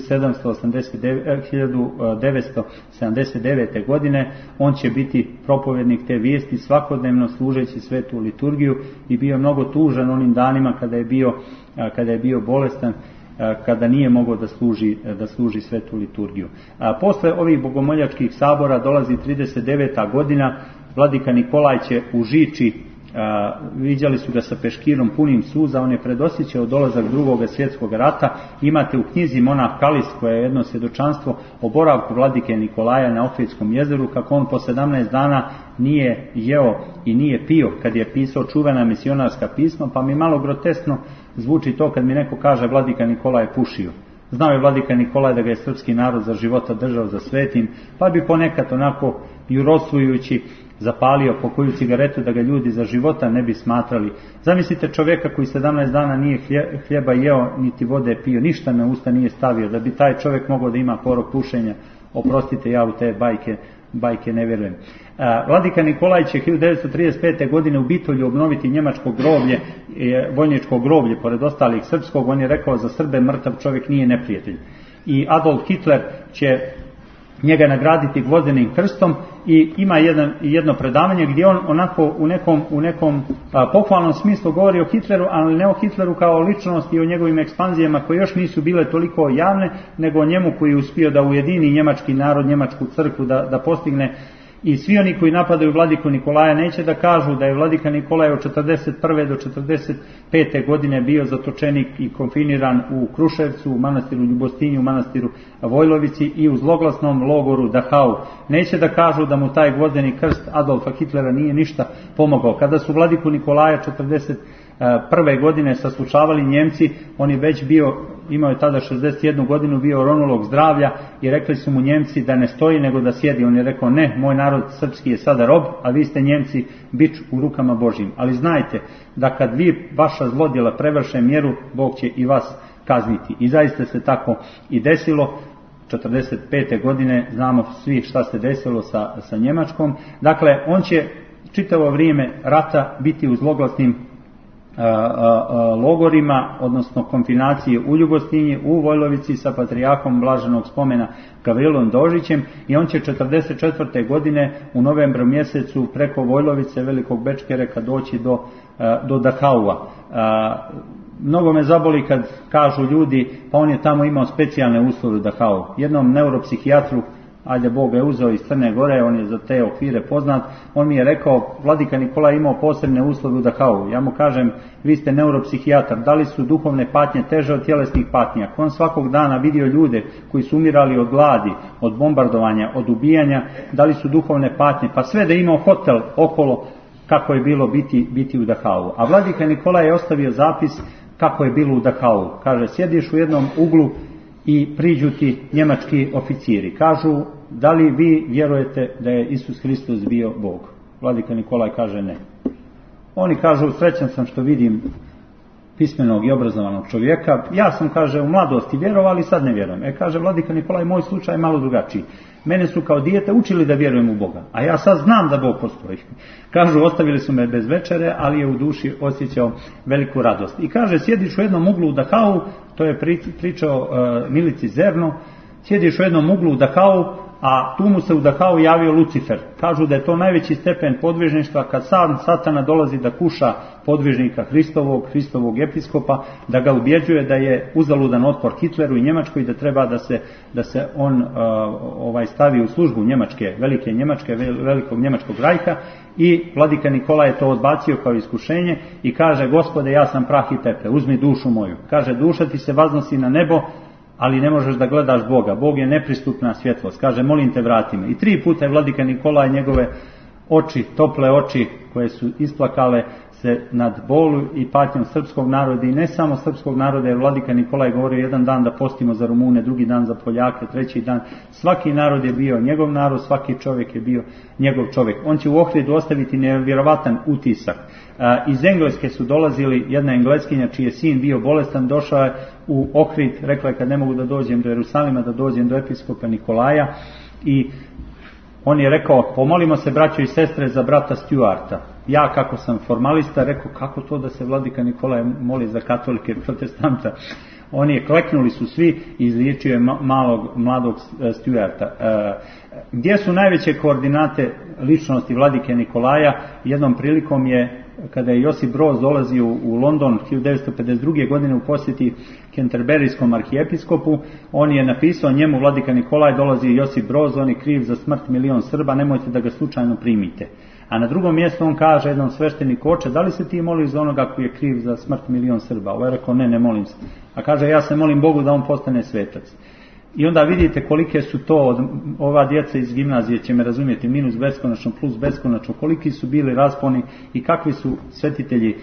hiljadu devetsto sedamdeset devete. godine on će biti propovjednik te vijesti svakodnevno služeći svetu liturgiju i bio mnogo tužan onim danima kada je bio, kada je bio bolestan, kada nije mogao da služi, da služi svetu liturgiju. A posle ovih bogomoljačkih sabora dolazi trideset deveta godina, vladika Nikolaj će u Žiči, a, viđali su ga sa peškirom punim suza, on je predosjećao dolazak drugog svjetskog rata. Imate u knjizi Monah Kalis, koja je jedno svjedočanstvo o boravku vladike Nikolaja na Ohridskom jezeru, kako on po sedamnaest dana nije jeo i nije pio kad je pisao čuvena misionarska pisma, pa mi malo groteskno zvuči to kad mi neko kaže vladika Nikolaj je pušio. Znao je vladika Nikolaj da ga je srpski narod za života držao za svetim, pa bi ponekad onako juroslujući zapalio po koju cigaretu da ga ljudi za života ne bi smatrali. Zamislite čovjeka koji sedamnaest dana nije hljeba jeo niti vode pio, ništa na usta nije stavio, da bi taj čovjek mogao da ima porok pušenja. Oprostite, ja u te bajke, bajke ne vjerujem. Vladika Nikolaj će hiljadu devetsto trideset pete. godine u Bitolju obnoviti njemačko groblje, vojničko groblje pored ostalih srpskog. On je rekao za Srbe mrtav čovjek nije neprijatelj. I Adolf Hitler će njega nagraditi gvozdenim krstom i ima jedan, jedno predavanje gdje on onako u nekom, u nekom a, pohvalnom smislu govori o Hitleru, ali ne o Hitleru kao ličnosti i o njegovim ekspanzijama koje još nisu bile toliko javne, nego o njemu koji je uspio da ujedini njemački narod, njemačku crkvu, da, da postigne. I svi oni koji napadaju vladiku Nikolaja neće da kažu da je vladika Nikolaj od četrdeset prve do četrdeset pete. godine bio zatočenik i konfiniran u Kruševcu, u manastiru Ljubostinju, u manastiru Vojlovici i u zloglasnom logoru Dachau. Neće da kažu da mu taj gvozdeni krst Adolfa Hitlera nije ništa pomogao. Kada su vladiku Nikolaja četrdeset prve. godine saslušavali Njemci, on je već bio, imao je tada šezdeset jednu godinu, bio ronulog zdravlja i rekli su mu Njemci da ne stoji nego da sjedi. On je rekao ne, moj narod srpski je sada rob, a vi ste Njemci bič u rukama Božjim. Ali znajte da kad vi vaša zlodjela prevrše mjeru, Bog će i vas kazniti. I zaista se tako i desilo. četrdeset pete godine, znamo svi šta se desilo sa, sa Njemačkom. Dakle, on će čitavo vrijeme rata biti u zloglasnim a, a, a, logorima, odnosno konfinacije u Ljubostinji, u Vojlovici sa patrijarhom blaženog spomena Gavrilom Dožićem, i on će četrdeset četvrte godine u novembru mjesecu preko Vojlovice, Velikog Bečkereka doći do, a, do Dachaua. A, Mnogo me zaboli kad kažu ljudi, pa on je tamo imao specijalne uslove u Dachau. Jednom neuropsihijatru, ajde Bog ga je uzeo iz Crne Gore, on je za te okvire poznat, on mi je rekao, vladika Nikolaj imao posebne uslove u Dachau. Ja mu kažem, vi ste neuropsihijatar, da li su duhovne patnje teže od tjelesnih patnja? On svakog dana vidio ljude koji su umirali od gladi, od bombardovanja, od ubijanja, da li su duhovne patnje? Pa sve da je imao hotel okolo, kako je bilo biti, biti u Dachau. A vladika Nikolaj je ostavio zapis kako je bilo u Dachau. Kaže, sjediš u jednom uglu i priđu ti njemački oficiri. Kažu, da li vi vjerujete da je Isus Hristos bio Bog? Vladika Nikolaj kaže ne. Oni kažu, srećan sam što vidim pismenog i obrazovanog čovjeka. Ja sam, kaže, u mladosti vjerovao, ali sad ne vjerujem. E, kaže vladika Nikolaj, moj slučaj je malo drugačiji. Mene su kao dijete učili da vjerujem u Boga, a ja sad znam da Bog postoji. Kažu, ostavili su me bez večere, ali je u duši osjećao veliku radost. I kaže, sjediš u jednom uglu u Dachau, to je pričao uh, Milici Zerno, sjediš u jednom uglu u Dachau, a tu mu se u Dachau javio Lucifer. Kažu da je to najveći stepen podvižništva kad sam Satana dolazi da kuša podvižnika Hristovog, Hristovog episkopa, da ga ubjeđuje da je uzaludan otpor Hitleru i Njemačkoj, da treba da se, da se on uh, ovaj stavi u službu Njemačke, velike Njemačke, velikog Njemačkog rajka, i vladika Nikolaj je to odbacio kao iskušenje i kaže, Gospode, ja sam prah i pepeo, uzmi dušu moju. Kaže, duša ti se vaznosi na nebo, ali ne možeš da gledaš Boga. Bog je nepristupna svjetlost. Kaže, molim te, vrati me. I tri puta je vladika Nikolaj njegove oči, tople oči koje su isplakale se nad bolu i patnjom srpskog naroda, i ne samo srpskog naroda, jer vladika Nikolaj govorio jedan dan da postimo za Rumune, drugi dan za Poljake, treći dan. Svaki narod je bio njegov narod, svaki čovjek je bio njegov čovjek. On će u Ohridu ostaviti nevjerovatan utisak. Iz Engleske su dolazili, jedna Engleskinja čiji je sin bio bolestan, došao je u Ohrid, rekla je kad ne mogu da dođem do Jerusalima, da dođem do episkopa Nikolaja, i on je rekao, pomolimo se braćo i sestre za brata Stuarta. Ja kako sam formalista rekao, kako to da se vladika Nikolaj moli za katolike i protestanta? Oni je kleknuli su svi i izliječio je malog, mladog Stuarta. E, gdje su najveće koordinate ličnosti vladike Nikolaja? Jednom prilikom je, kada je Josip Broz dolazio u London hiljadu devetsto pedeset druge. godine u posjeti Kenterberijskom arhijepiskopu, on je napisao njemu, vladika Nikolaj, dolazi Josip Broz, on je kriv za smrt milion Srba, nemojte da ga slučajno primite. A na drugom mjestu on kaže jednom svešteniku, oče, da li se ti moliš za onoga koji je kriv za smrt milion Srba? Ovo je rekao, ne, ne molim se. A kaže, ja se molim Bogu da on postane svetac. I onda vidite kolike su to, ova djeca iz gimnazije će me razumjeti, minus beskonačno plus beskonačno, koliki su bili rasponi i kakvi su svetitelji,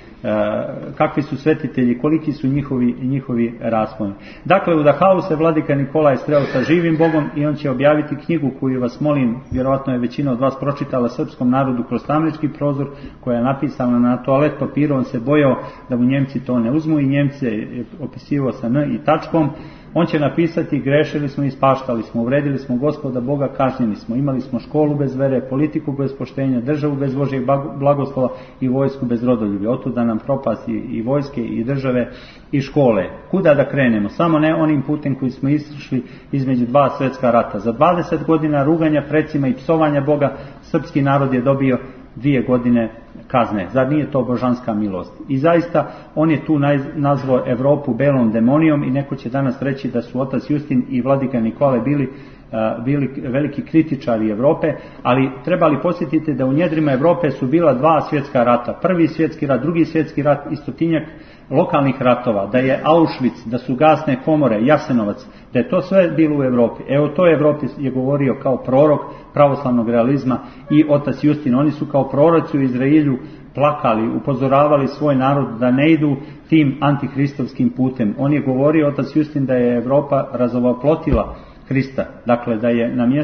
kakvi su svetitelji, koliki su njihovi, njihovi rasponi. Dakle, u Dachau se vladika Nikolaj sreo sa živim Bogom i on će objaviti knjigu koju vas molim, vjerojatno je većina od vas pročitala, srpskom narodu kroz tamnički prozor, koja je napisana na toalet papiru. On se bojao da mu Njemci to ne uzmu i Njemce je opisivao sa N i tačkom. On će napisati, grešili smo i spaštali smo, uvredili smo Gospoda Boga, kažnjeni smo, imali smo školu bez vere, politiku bez poštenja, državu bez Božjeg blagoslova i vojsku bez rodoljublja. Otuda nam propast i, i vojske i države i škole. Kuda da krenemo? Samo ne onim putem koji smo išli između dva svjetska rata. Za dvadeset godina ruganja precima i psovanja Boga, srpski narod je dobio dvije godine kazne. Zar nije to božanska milost? I zaista on je tu nazvao Evropu belom demonijom i neko će danas reći da su otac Justin i vladika Nikolaj bili, uh, bili veliki kritičari Evrope, ali trebali posjetiti da u njedrima Evrope su bila dva svjetska rata. Prvi svjetski rat, drugi svjetski rat i stotinjak lokalnih ratova, da je Auschwitz, da su gasne komore, Jasenovac, da je to sve bilo u Evropi. Evo to je Evropi je govorio kao prorok pravoslavnog realizma i otac Justin. Oni su kao proroci u Izraelju plakali, upozoravali svoj narod da ne idu tim antihristovskim putem. On je govorio, otac Justin, da je Evropa razovoplotila Hrista, dakle da je na mjesto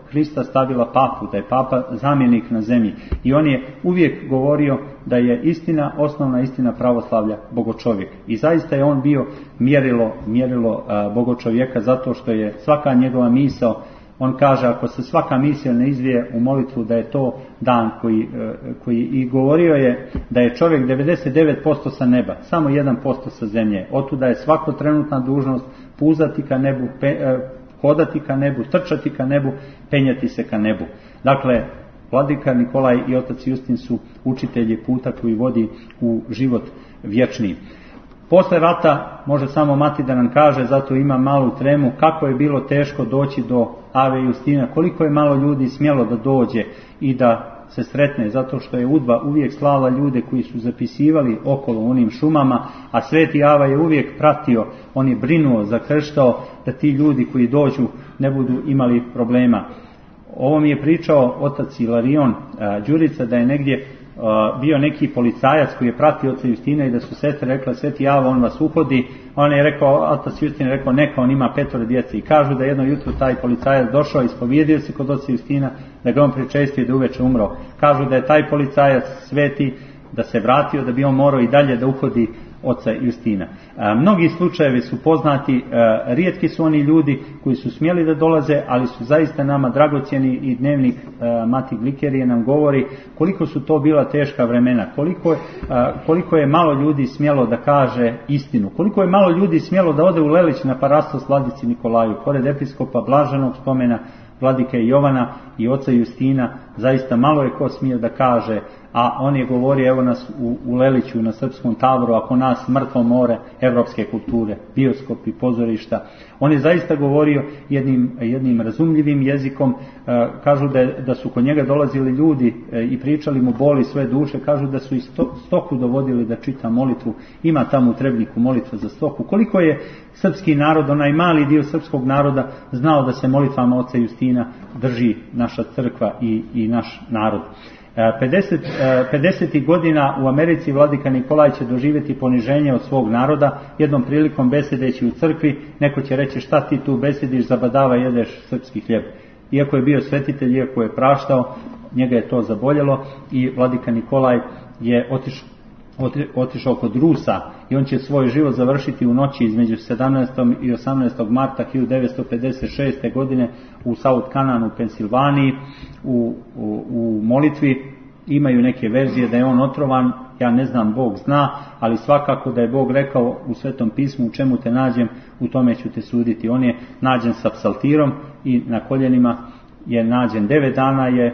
Hrista stavila papu, da je papa zamjenik na zemlji. I on je uvijek govorio da je istina, osnovna istina pravoslavlja bogočovjek. I zaista je on bio mjerilo, mjerilo a, bogočovjeka, zato što je svaka njegova misao, on kaže, ako se svaka misija ne izvije u molitvu, da je to dan koji, koji i govorio je da je čovjek devedeset devet posto sa neba, samo jedan posto sa zemlje. Otuda je svako trenutna dužnost puzati ka nebu, pe, hodati ka nebu, trčati ka nebu, penjati se ka nebu. Dakle, vladika Nikolaj i otac Justin su učitelji puta koji vodi u život vječni. Posle rata može samo mati da nam kaže, zato ima malu tremu, kako je bilo teško doći do Ave Justina, koliko je malo ljudi smjelo da dođe i da se sretne, zato što je Udba uvijek slala ljude koji su zapisivali okolo u onim šumama, a Sveti Ava je uvijek pratio, on je brinuo, zakrštao da ti ljudi koji dođu ne budu imali problema. Ovo mi je pričao otac Ilarion Đurica, da je negdje bio neki policajac koji je pratio oca Justina i da su sestre rekla, Sveti Javo, on vas uhodi. On je rekao, otac Justin je rekao, neka, on ima petoro djece. I kažu da jedno jutro taj policajac došao, ispovijedio se kod oca Justina, da ga on pričestio da uveče umro. Kažu da je taj policajac sveti, da se vratio, da bi on morao i dalje da uhodi oca Justina. A, mnogi slučajevi su poznati, a, rijetki su oni ljudi koji su smjeli da dolaze, ali su zaista nama dragocjeni i dnevnik a, Mati Glikerije nam govori koliko su to bila teška vremena, koliko, a, koliko je malo ljudi smjelo da kaže istinu, koliko je malo ljudi smjelo da ode u Lelić na parastos vladici Nikolaju, pored episkopa blaženog spomena vladike Jovana i oca Justina, zaista malo je ko smije da kaže, a on je govorio, evo nas u, u Leliću na srpskom taboru, ako nas mrtvo more evropske kulture, bioskopi, pozorišta. On je zaista govorio jednim, jednim razumljivim jezikom, e, kažu da, da su kod njega dolazili ljudi e, i pričali mu boli sve duše, kažu da su i sto, stoku dovodili da čita molitvu, ima tamo u Trebniku molitva za stoku. Koliko je srpski narod, onaj mali dio srpskog naroda, znao da se molitvama oca Justina drži naša crkva i, i naš narod. pedeset, pedesetih godina u Americi vladika Nikolaj će doživjeti poniženje od svog naroda. Jednom prilikom besedeći u crkvi, neko će reći, šta ti tu besediš, zabadava, jedeš srpski hljeb. Iako je bio svetitelj, iako je praštao, njega je to zaboljelo i vladika Nikolaj je otišao otišao kod Rusa i on će svoj život završiti u noći između sedamnaestog i osamnaestog marta hiljadu devetsto pedeset šeste. godine u South Canaan u Pensilvaniji u, u, u molitvi. Imaju neke verzije da je on otrovan, ja ne znam, Bog zna, ali svakako da je Bog rekao u Svetom pismu, u čemu te nađem, u tome ću te suditi. On je nađen sa psaltirom i na koljenima je nađen. Devet dana je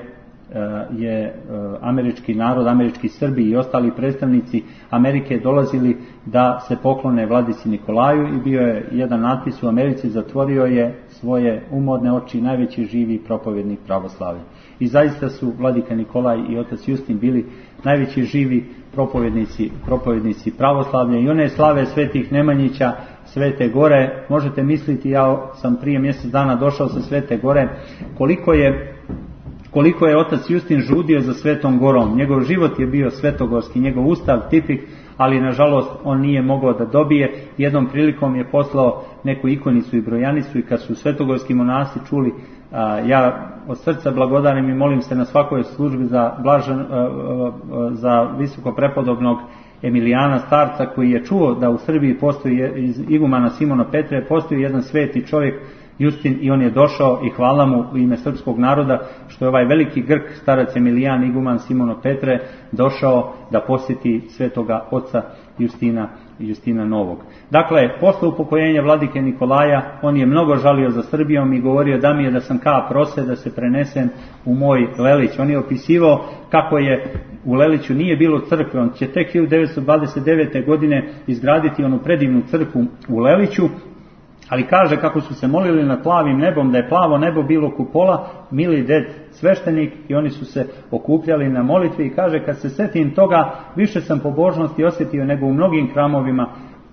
je američki narod, američki Srbi i ostali predstavnici Amerike dolazili da se poklone vladici Nikolaju i bio je jedan natpis u Americi, zatvorio je svoje umorne oči, najveći živi propovjednik pravoslavlja. I zaista su vladika Nikolaj i otac Justin bili najveći živi propovjednici, propovjednici pravoslavlja i one slave svetih Nemanjića, Svete Gore. Možete misliti, ja sam prije mjesec dana došao sa Svete Gore, koliko je koliko je otac Justin žudio za Svetom Gorom. Njegov život je bio svetogorski, njegov ustav tipik, ali nažalost on nije mogao da dobije. Jednom prilikom je poslao neku ikonicu i brojanicu i kad su svetogorski monasi čuli, a, ja od srca blagodarim i molim se na svakoj službi za, blažen, a, a, za visoko prepodobnog Emilijana Starca, koji je čuo da u Srbiji postoji iz igumana Simona Petre, postoji jedan sveti čovjek Justin i on je došao i hvala mu u ime srpskog naroda što je ovaj veliki Grk, starac Emilijan, iguman Simono Petre, došao da posjeti svetoga oca Justina, Justina Novog. Dakle, posle upokojenja vladike Nikolaja, on je mnogo žalio za Srbijom i govorio da mi je da sam kap rose, da se prenesem u moj Lelić. On je opisivao kako je u Leliću nije bilo crkve, on će tek hiljadu devetsto dvadeset devete. godine izgraditi onu predivnu crkvu u Leliću. Ali kaže kako su se molili nad plavim nebom, da je plavo nebo bilo kupola, mili ded sveštenik, i oni su se okupljali na molitvi i kaže kad se setim toga više sam pobožnosti osjetio nego u mnogim hramovima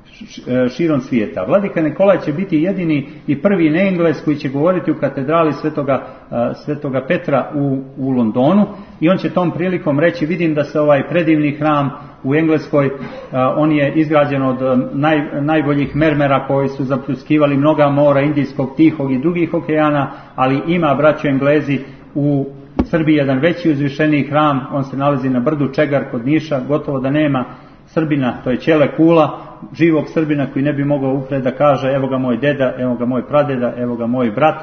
širom svijeta. Vladika Nikolaj će biti jedini i prvi neengles koji će govoriti u katedrali Svetoga, Svetoga Petra u, u Londonu i on će tom prilikom reći vidim da se ovaj predivni hram u Engleskoj. On je izgrađen od naj, najboljih mermera koji su zapljuskivali mnoga mora Indijskog, Tihog i drugih okeana, ali ima, braćo Englezi, u Srbiji jedan veći uzvišeniji hram. On se nalazi na brdu Čegar kod Niša. Gotovo da nema Srbina, to je Ćele Kula, živog Srbina koji ne bi mogao upred da kaže evo ga moj deda, evo ga moj pradeda, evo ga moj brat.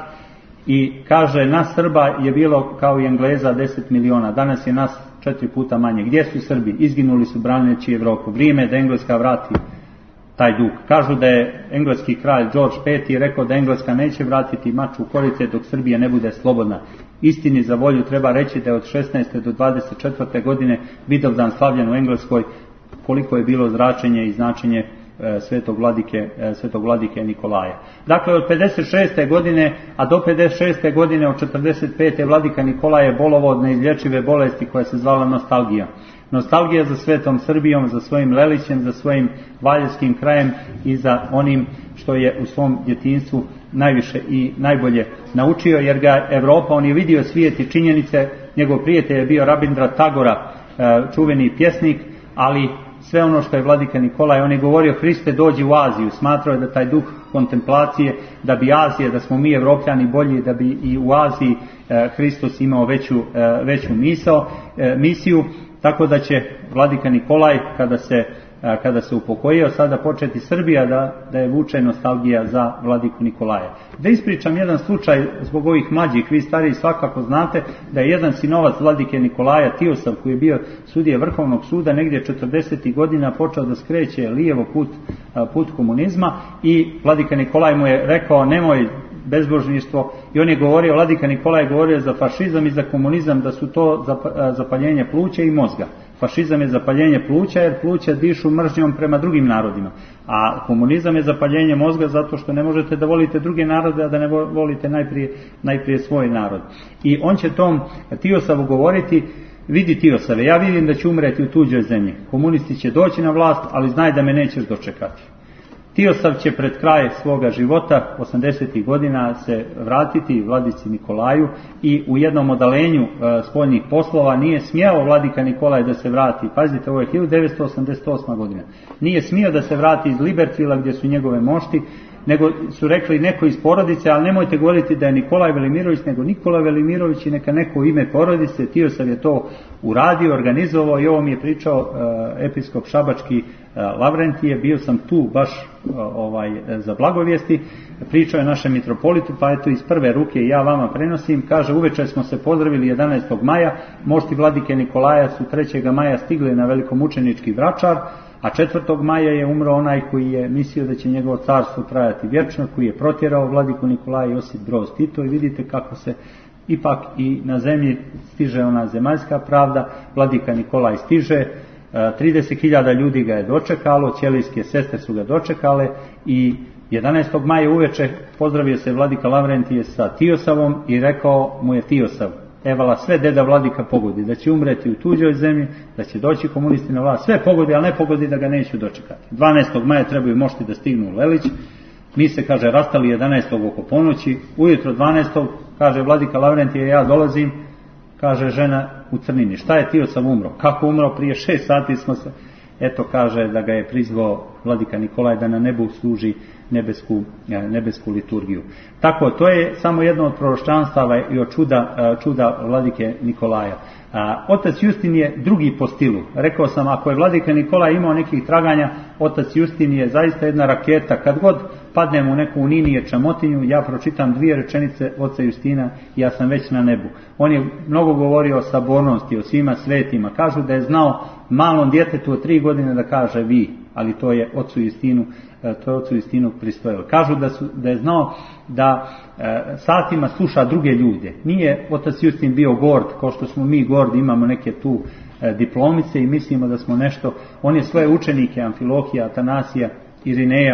I kaže, nas Srba je bilo kao i Engleza deset miliona, danas je nas četiri puta manje. Gdje su Srbi? Izginuli su braneći Evropu. Vrijeme je da Engleska vrati taj dug. Kažu da je engleski kralj George peti rekao da Engleska neće vratiti mač u korice dok Srbija ne bude slobodna. Istini za volju treba reći da je od šesnaeste do dvadeset četvrte godine Vidovdan slavljen u Engleskoj, koliko je bilo zračenje i značenje svetog vladike, svetog vladike Nikolaja. Dakle, od pedeset šeste godine, a do pedeset šeste godine, od četrdeset pete vladika Nikolaj je bolovao od neizlječive bolesti koja se zvala nostalgija. Nostalgija za svetom Srbijom, za svojim Lelićem, za svojim valjevskim krajem i za onim što je u svom djetinjstvu najviše i najbolje naučio, jer ga Evropa, on je vidio svijet i činjenice. Njegov prijatelj je bio Rabindra Tagora, čuveni pjesnik, ali sve ono što je vladika Nikolaj, on je govorio Hriste dođi u Aziju, smatrao je da taj duh kontemplacije, da bi Azije, da smo mi Evropljani bolji, da bi i u Aziji Hristos imao veću, veću misao, misiju, tako da će vladika Nikolaj kada se kada se upokojio sada početi Srbija da, da je vuče nostalgija za vladiku Nikolaja. Da ispričam jedan slučaj zbog ovih mlađih, vi stariji svakako znate da je jedan sinovac vladike Nikolaja, Tiosav, koji je bio sudija Vrhovnog suda, negdje četrdesetih godina počeo da skreće lijevo put, put komunizma i vladika Nikolaj mu je rekao nemoj bezbožništvo, i on je govorio, vladika Nikolaj je govorio za fašizam i za komunizam da su to zapaljenje pluća i mozga. Fašizam je zapaljenje pluća jer pluća dišu mržnjom prema drugim narodima, a komunizam je zapaljenje mozga zato što ne možete da volite druge narode, a da ne volite najprije, najprije svoj narod. I on će tom Tiosavu govoriti, vidi Tiosave, ja vidim da ću umreti u tuđoj zemlji, komunisti će doći na vlast, ali znaj da me nećeš dočekati. Tiosav će pred kraj svoga života, osamdesetih godina, se vratiti vladici Nikolaju i u jednom odalenju e, spoljnih poslova nije smjeo vladika Nikolaj da se vrati. Pazite, ovo je hiljadu devetsto osamdeset osma godina. Nije smio da se vrati iz Libertvila gdje su njegove mošti, nego su rekli neko iz porodice, ali nemojte govoriti da je Nikolaj Velimirović, nego Nikola Velimirović i neka neko ime porodice. Tiosav je to uradio, organizovao i ovo mi je pričao e, episkop šabački e, Lavrentije, bio sam tu baš e, ovaj, za blagovijesti, pričao je našem mitropolitu, pa eto iz prve ruke ja vama prenosim, kaže uveče smo se pozdravili jedanaestog maja, mošti vladike Nikolaja su trećeg maja stigli na velikomučenički Vračar, a četvrtog maja je umro onaj koji je mislio da će njegovo carstvo trajati vječno, koji je protjerao vladiku Nikolaja Josip Broz Tito, i vidite kako se ipak i na zemlji stiže ona zemaljska pravda, vladika Nikolaj stiže, trideset hiljada ljudi ga je dočekalo, ćelijske sestre su ga dočekale i jedanaestog maja uveče pozdravio se vladika Lavrentije sa Tiosavom i rekao mu je Tiosav, evala sve deda vladika pogodi, da će umreti u tuđoj zemlji, da će doći komunisti na vlast, sve pogodi, ali ne pogodi da ga neću dočekati. dvanaestog maja trebaju mošti da stignu u Lelić, mi se, kaže, rastali jedanaestog oko ponoći, ujutro dvanaestog kaže vladika Lavrentije, ja dolazim, kaže žena u crnini, šta je Tiosav umro? Kako umro? Prije šest sati smo se, eto, kaže da ga je prizvao vladika Nikolaj da na nebu služi nebesku, nebesku liturgiju. Tako, to je samo jedno od proročanstava i od čuda, čuda vladike Nikolaja. Otac Justin je drugi po stilu. Rekao sam, ako je vladika Nikolaj imao nekih traganja, otac Justin je zaista jedna raketa. Kad god padnem u neku Ninije čamotinju, ja pročitam dvije rečenice oca Justina i ja sam već na nebu. On je mnogo govorio o sabornosti, o svima svetima. Kažu da je znao malom djetetu od tri godine da kaže vi, ali to je ocu Justinu, to je ocu Justinu pristojilo. Kažu da, su, da je znao da e, satima sluša druge ljude. Nije otac Justin bio gord, kao što smo mi gordi, imamo neke tu e, diplomice i mislimo da smo nešto. On je svoje učenike, Amfilohija, Atanasija, Irineja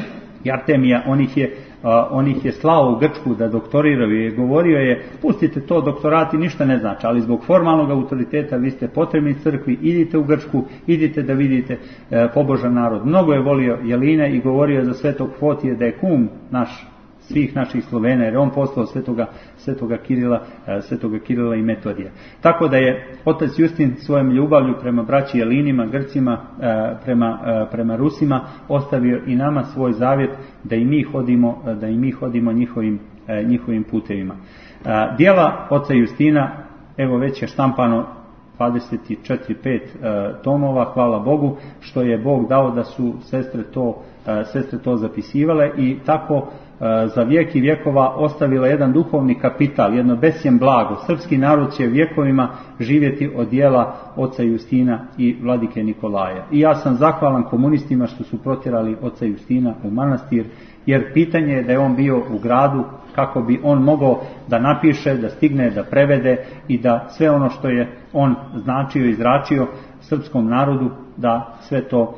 i Artemija, on ih je, a, on ih je slao u Grčku da doktoriraju i govorio je, pustite to, doktorati ništa ne znači, ali zbog formalnog autoriteta vi ste potrebni crkvi, idite u Grčku, idite da vidite e, pobožan narod. Mnogo je volio Jeline i govorio za svetog Fotije da je kum naš svih naših Slovena, jer je on poslao svetoga, svetoga, Kirila, svetoga Kirila i Metodija. Tako da je otac Justin svojom ljubavlju prema braći Jelinima, Grcima, prema, prema Rusima ostavio i nama svoj zavjet da i mi hodimo, da i mi hodimo njihovim, njihovim putevima. Djela oca Justina, evo već je štampano dvadeset četiri pet tomova, hvala Bogu što je Bog dao da su sestre to, sestre to zapisivale i tako za vijek i vjekova ostavila jedan duhovni kapital, jedno besjem blago. Srpski narod će vjekovima živjeti od djela oca Justina i vladike Nikolaja. I ja sam zahvalan komunistima što su protjerali oca Justina u manastir, jer pitanje je da je on bio u gradu kako bi on mogao da napiše, da stigne, da prevede i da sve ono što je on značio i izračio srpskom narodu, da sve to uh,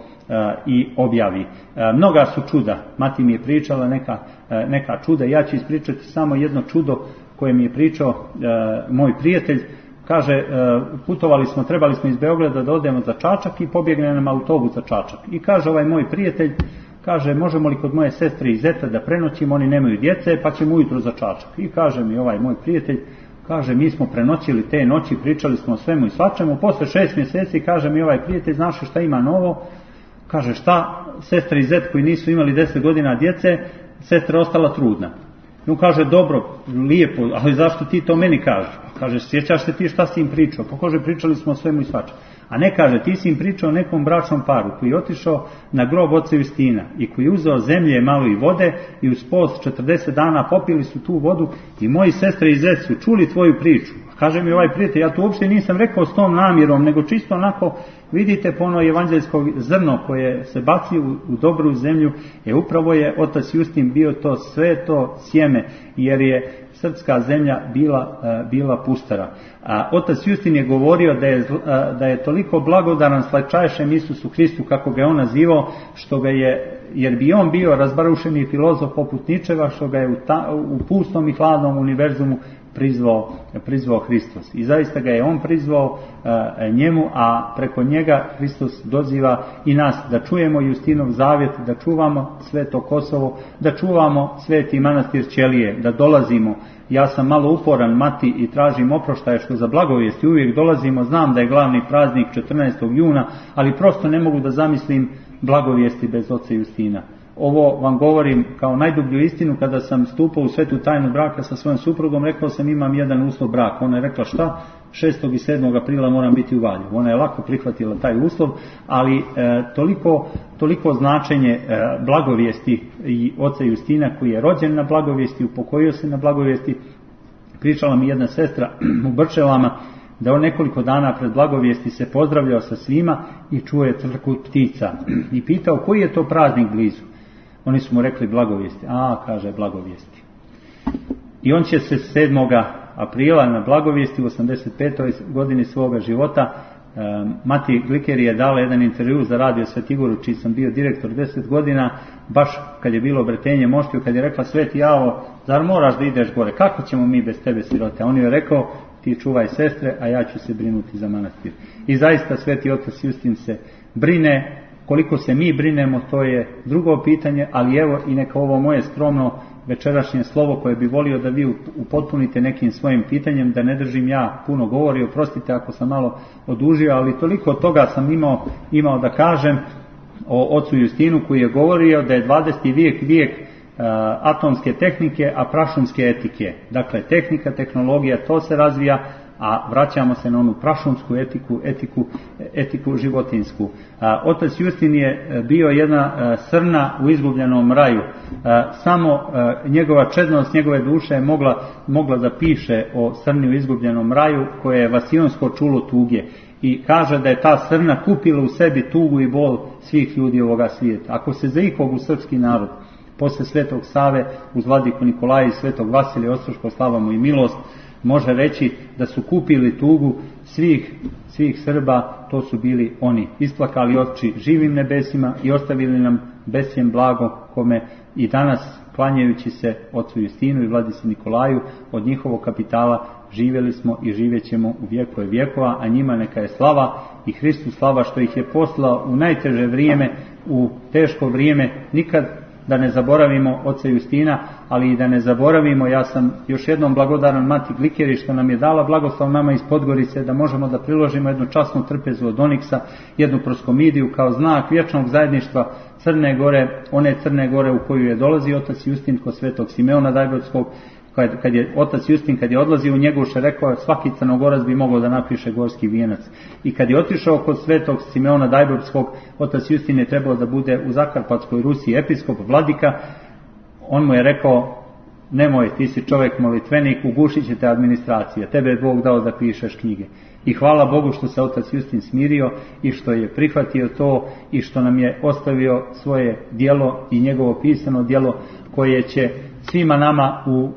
i objavi. Uh, mnoga su čuda, mati mi je pričala neka, uh, neka čuda, ja ću ispričati samo jedno čudo koje mi je pričao uh, moj prijatelj. Kaže, uh, putovali smo, trebali smo iz Beograda da odemo za Čačak i pobjegne nam autobus za Čačak. I kaže ovaj moj prijatelj, kaže, možemo li kod moje sestre i zeta da prenoćimo, oni nemaju djece, pa ćemo ujutro za Čačak. I kaže mi ovaj moj prijatelj, kaže, mi smo prenoćili te noći, pričali smo o svemu i svačemu, posle šest mjeseci, kaže mi ovaj prijatelj, znaš šta ima novo? Kaže, šta, sestre i zet koji nisu imali deset godina djece, sestra ostala trudna. I on kaže, dobro, lijepo, ali zašto ti to meni kažeš? Kaže, sjećaš se ti šta si im pričao? Pa kaže, pričali smo o svemu i svačemu. A ne, kaže, ti si im pričao o nekom bračnom paru koji je otišao na grob oca Justina i koji je uzeo zemlje malo i vode i uz post četrdeset dana popili su tu vodu i moji sestre i zet su čuli tvoju priču. Kaže mi ovaj prijatelj, ja to uopšte nisam rekao s tom namjerom, nego čisto onako, vidite po ono evanđeljsko zrno koje se baci u, u dobru zemlju, je upravo je otac Justin bio to sve to sjeme, jer je srpska zemlja bila, bila pustara. A otac Justin je govorio da je, da je toliko blagodaran slačajšem Isusu Hristu, kako ga je on nazivao, što ga je, jer bi on bio razbarušeni filozof poput Ničeva, što ga je u, ta, u pustom i hladnom univerzumu prizvao, prizvao Hristos. I zaista ga je on prizvao a, njemu, a preko njega Hristos doziva i nas da čujemo Justinov zavjet, da čuvamo sveto Kosovo, da čuvamo sveti manastir Ćelije, da dolazimo. Ja sam malo uporan, mati, i tražim oproštaje što za blagovijesti uvijek dolazimo, znam da je glavni praznik četrnaestog juna, ali prosto ne mogu da zamislim blagovijesti bez oca Justina. Ovo vam govorim kao najdublju istinu. Kada sam stupao u svetu tajnu braka sa svojom suprugom, rekao sam imam jedan uslov braka. Ona je rekla šta? šestog i sedmog aprila moram biti u Valjevu. Ona je lako prihvatila taj uslov, ali e, toliko, toliko značenje e, blagovijesti i oca Justina koji je rođen na blagovijesti, upokojio se na blagovijesti. Pričala mi jedna sestra u Brčelama da on nekoliko dana pred blagovijesti se pozdravljao sa svima i čuje crkvu ptica i pitao koji je to praznik blizu. Oni su mu rekli blagovijesti. A, kaže, blagovijesti. I on će se sedmog aprila na blagovijesti u osamdeset petoj godini svoga života, um, mati Glikeri je dala jedan intervju za radio Svetigoru, čiji sam bio direktor deset godina, baš kad je bilo obretenje moštiju, kad je rekla, Sveti Javo, zar moraš da ideš gore? Kako ćemo mi bez tebe, sirote? A on je rekao, ti čuvaj sestre, a ja ću se brinuti za manastir. I zaista sveti otac Justin se brine. Koliko se mi brinemo, to je drugo pitanje, ali evo i neka ovo moje skromno večerašnje slovo koje bi volio da vi upotpunite nekim svojim pitanjem, da ne držim ja puno govori, oprostite ako sam malo odužio, ali toliko toga sam imao, imao da kažem o ocu Justinu koji je govorio da je dvadeseti vijek vijek uh, atomske tehnike, a prašumske etike. Dakle, tehnika, tehnologija, to se razvija, a vraćamo se na onu prašumsku etiku, etiku, etiku životinsku. A, otac Justin je bio jedna a, srna u izgubljenom raju. A, samo a, njegova čednost, njegove duše je mogla, mogla da piše o srni u izgubljenom raju, koje je vasionsko čulo tuge. I kaže da je ta srna kupila u sebi tugu i bol svih ljudi ovoga svijeta. Ako se za ikog u srpski narod, posle svetog Save, uz vladiku Nikolaja i svetog Vasilija Ostroškog, slava mu i milost, može reći da su kupili tugu svih, svih Srba, to su bili oni. Isplakali oči živim nebesima i ostavili nam besjem blago, kome i danas, klanjajući se ocu Justinu i vladici Nikolaju, od njihovog kapitala živjeli smo i živjećemo u vjekove vjekova, a njima neka je slava i Hristu slava što ih je poslao u najteže vrijeme, u teško vrijeme. Nikad da ne zaboravimo oca Justina, ali i da ne zaboravimo, ja sam još jednom blagodaran Mati Glikeri što nam je dala blagoslov nama iz Podgorice da možemo da priložimo jednu časnu trpezu od oniksa, jednu proskomidiju kao znak vječnog zajedništva Crne Gore, one Crne Gore u koju je dolazio otac Justin kod svetog Simeona Dajbrodskog. Kad, kad je otac Justin, kad je odlazio u Njegoše, rekao svaki Crnogorac bi mogao da napiše gorski vijenac. I kad je otišao kod svetog Simeona Dajbrodskog, otac Justin je trebao da bude u Zakarpatskoj Rusiji episkop, vladika. On mu je rekao, nemoj, ti si čovjek molitvenik, ugušit će te administracija, tebe je Bog dao da pišeš knjige. I hvala Bogu što se otac Justin smirio i što je prihvatio to i što nam je ostavio svoje djelo i njegovo pisano djelo koje će svima nama u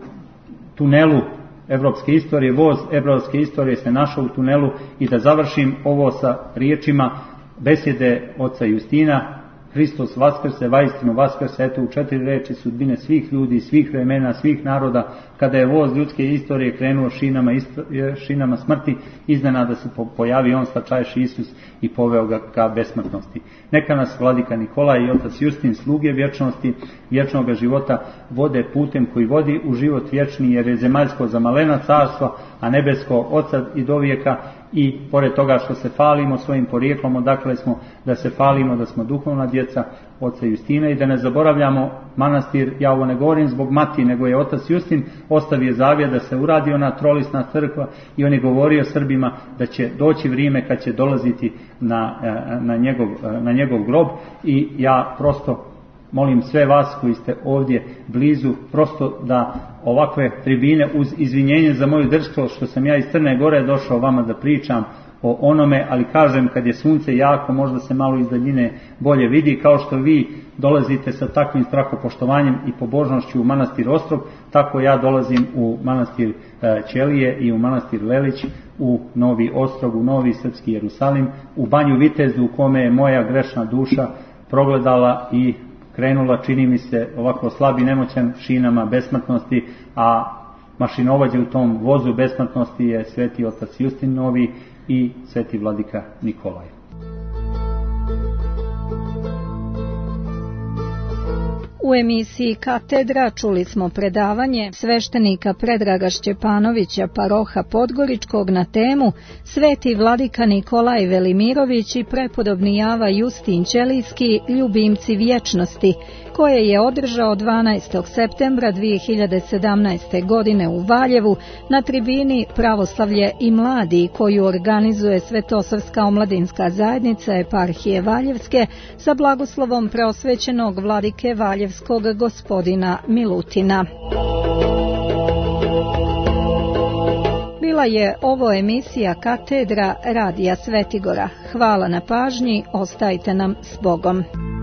tunelu evropske istorije, voz evropske istorije se našao u tunelu. I da završim ovo sa riječima besjede oca Justina, Hristos vaskrse, vaistinu vaskrse, eto u četiri reči sudbine svih ljudi, svih vremena, svih naroda, kada je voz ljudske istorije krenuo šinama, šinama smrti, iznenada se pojavi on, slačajši Isus, i poveo ga ka besmrtnosti. Neka nas vladika Nikolaj i otac Justin, sluge vječnosti, vječnog života, vode putem koji vodi u život vječni, jer je zemaljsko za malena carstva, a nebesko od sad i do vijeka. I pored toga što se falimo svojim porijeklom, odakle smo, da se falimo da smo duhovna djeca oca Justina i da ne zaboravljamo manastir. Ja ovo ne govorim zbog Mati, nego je otac Justin ostavio zavjet da se uradi ona trolisna crkva i on je govorio Srbima da će doći vrijeme kad će dolaziti na, na, njegov, na njegov grob. I ja prosto molim sve vas koji ste ovdje blizu, prosto da ovakve tribine, uz izvinjenje za moju drskost što sam ja iz Crne Gore došao vama da pričam o onome, ali kažem, kad je sunce jako, možda se malo iz daljine bolje vidi, kao što vi dolazite sa takvim strahopoštovanjem i pobožnošću u manastir Ostrog, tako ja dolazim u manastir Ćelije i u manastir Lelić, u Novi Ostrog, u Novi Srpski Jerusalim, u Banju Vitezu u kome je moja grešna duša progledala i krenula, čini mi se, ovako slab i nemoćan šinama besmrtnosti, a mašinovođe u tom vozu besmrtnosti je sveti otac Justin Novi i sveti vladika Nikolaj. U emisiji Katedra čuli smo predavanje sveštenika Predraga Šćepanovića, paroha Podgoričkog, na temu Sveti vladika Nikolaj Velimirović i prepodobni Java Justin Ćelijski, ljubimci vječnosti, koje je održao dvanaestog septembra dvije hiljade sedamnaeste. godine u Valjevu na tribini Pravoslavlje i mladi, koju organizuje Svetosavska omladinska zajednica eparhije Valjevske sa blagoslovom preosvećenog vladike Valjevskog gospodina Milutina. Bila je ovo emisija Katedra radija Svetigora. Hvala na pažnji, ostajte nam s Bogom.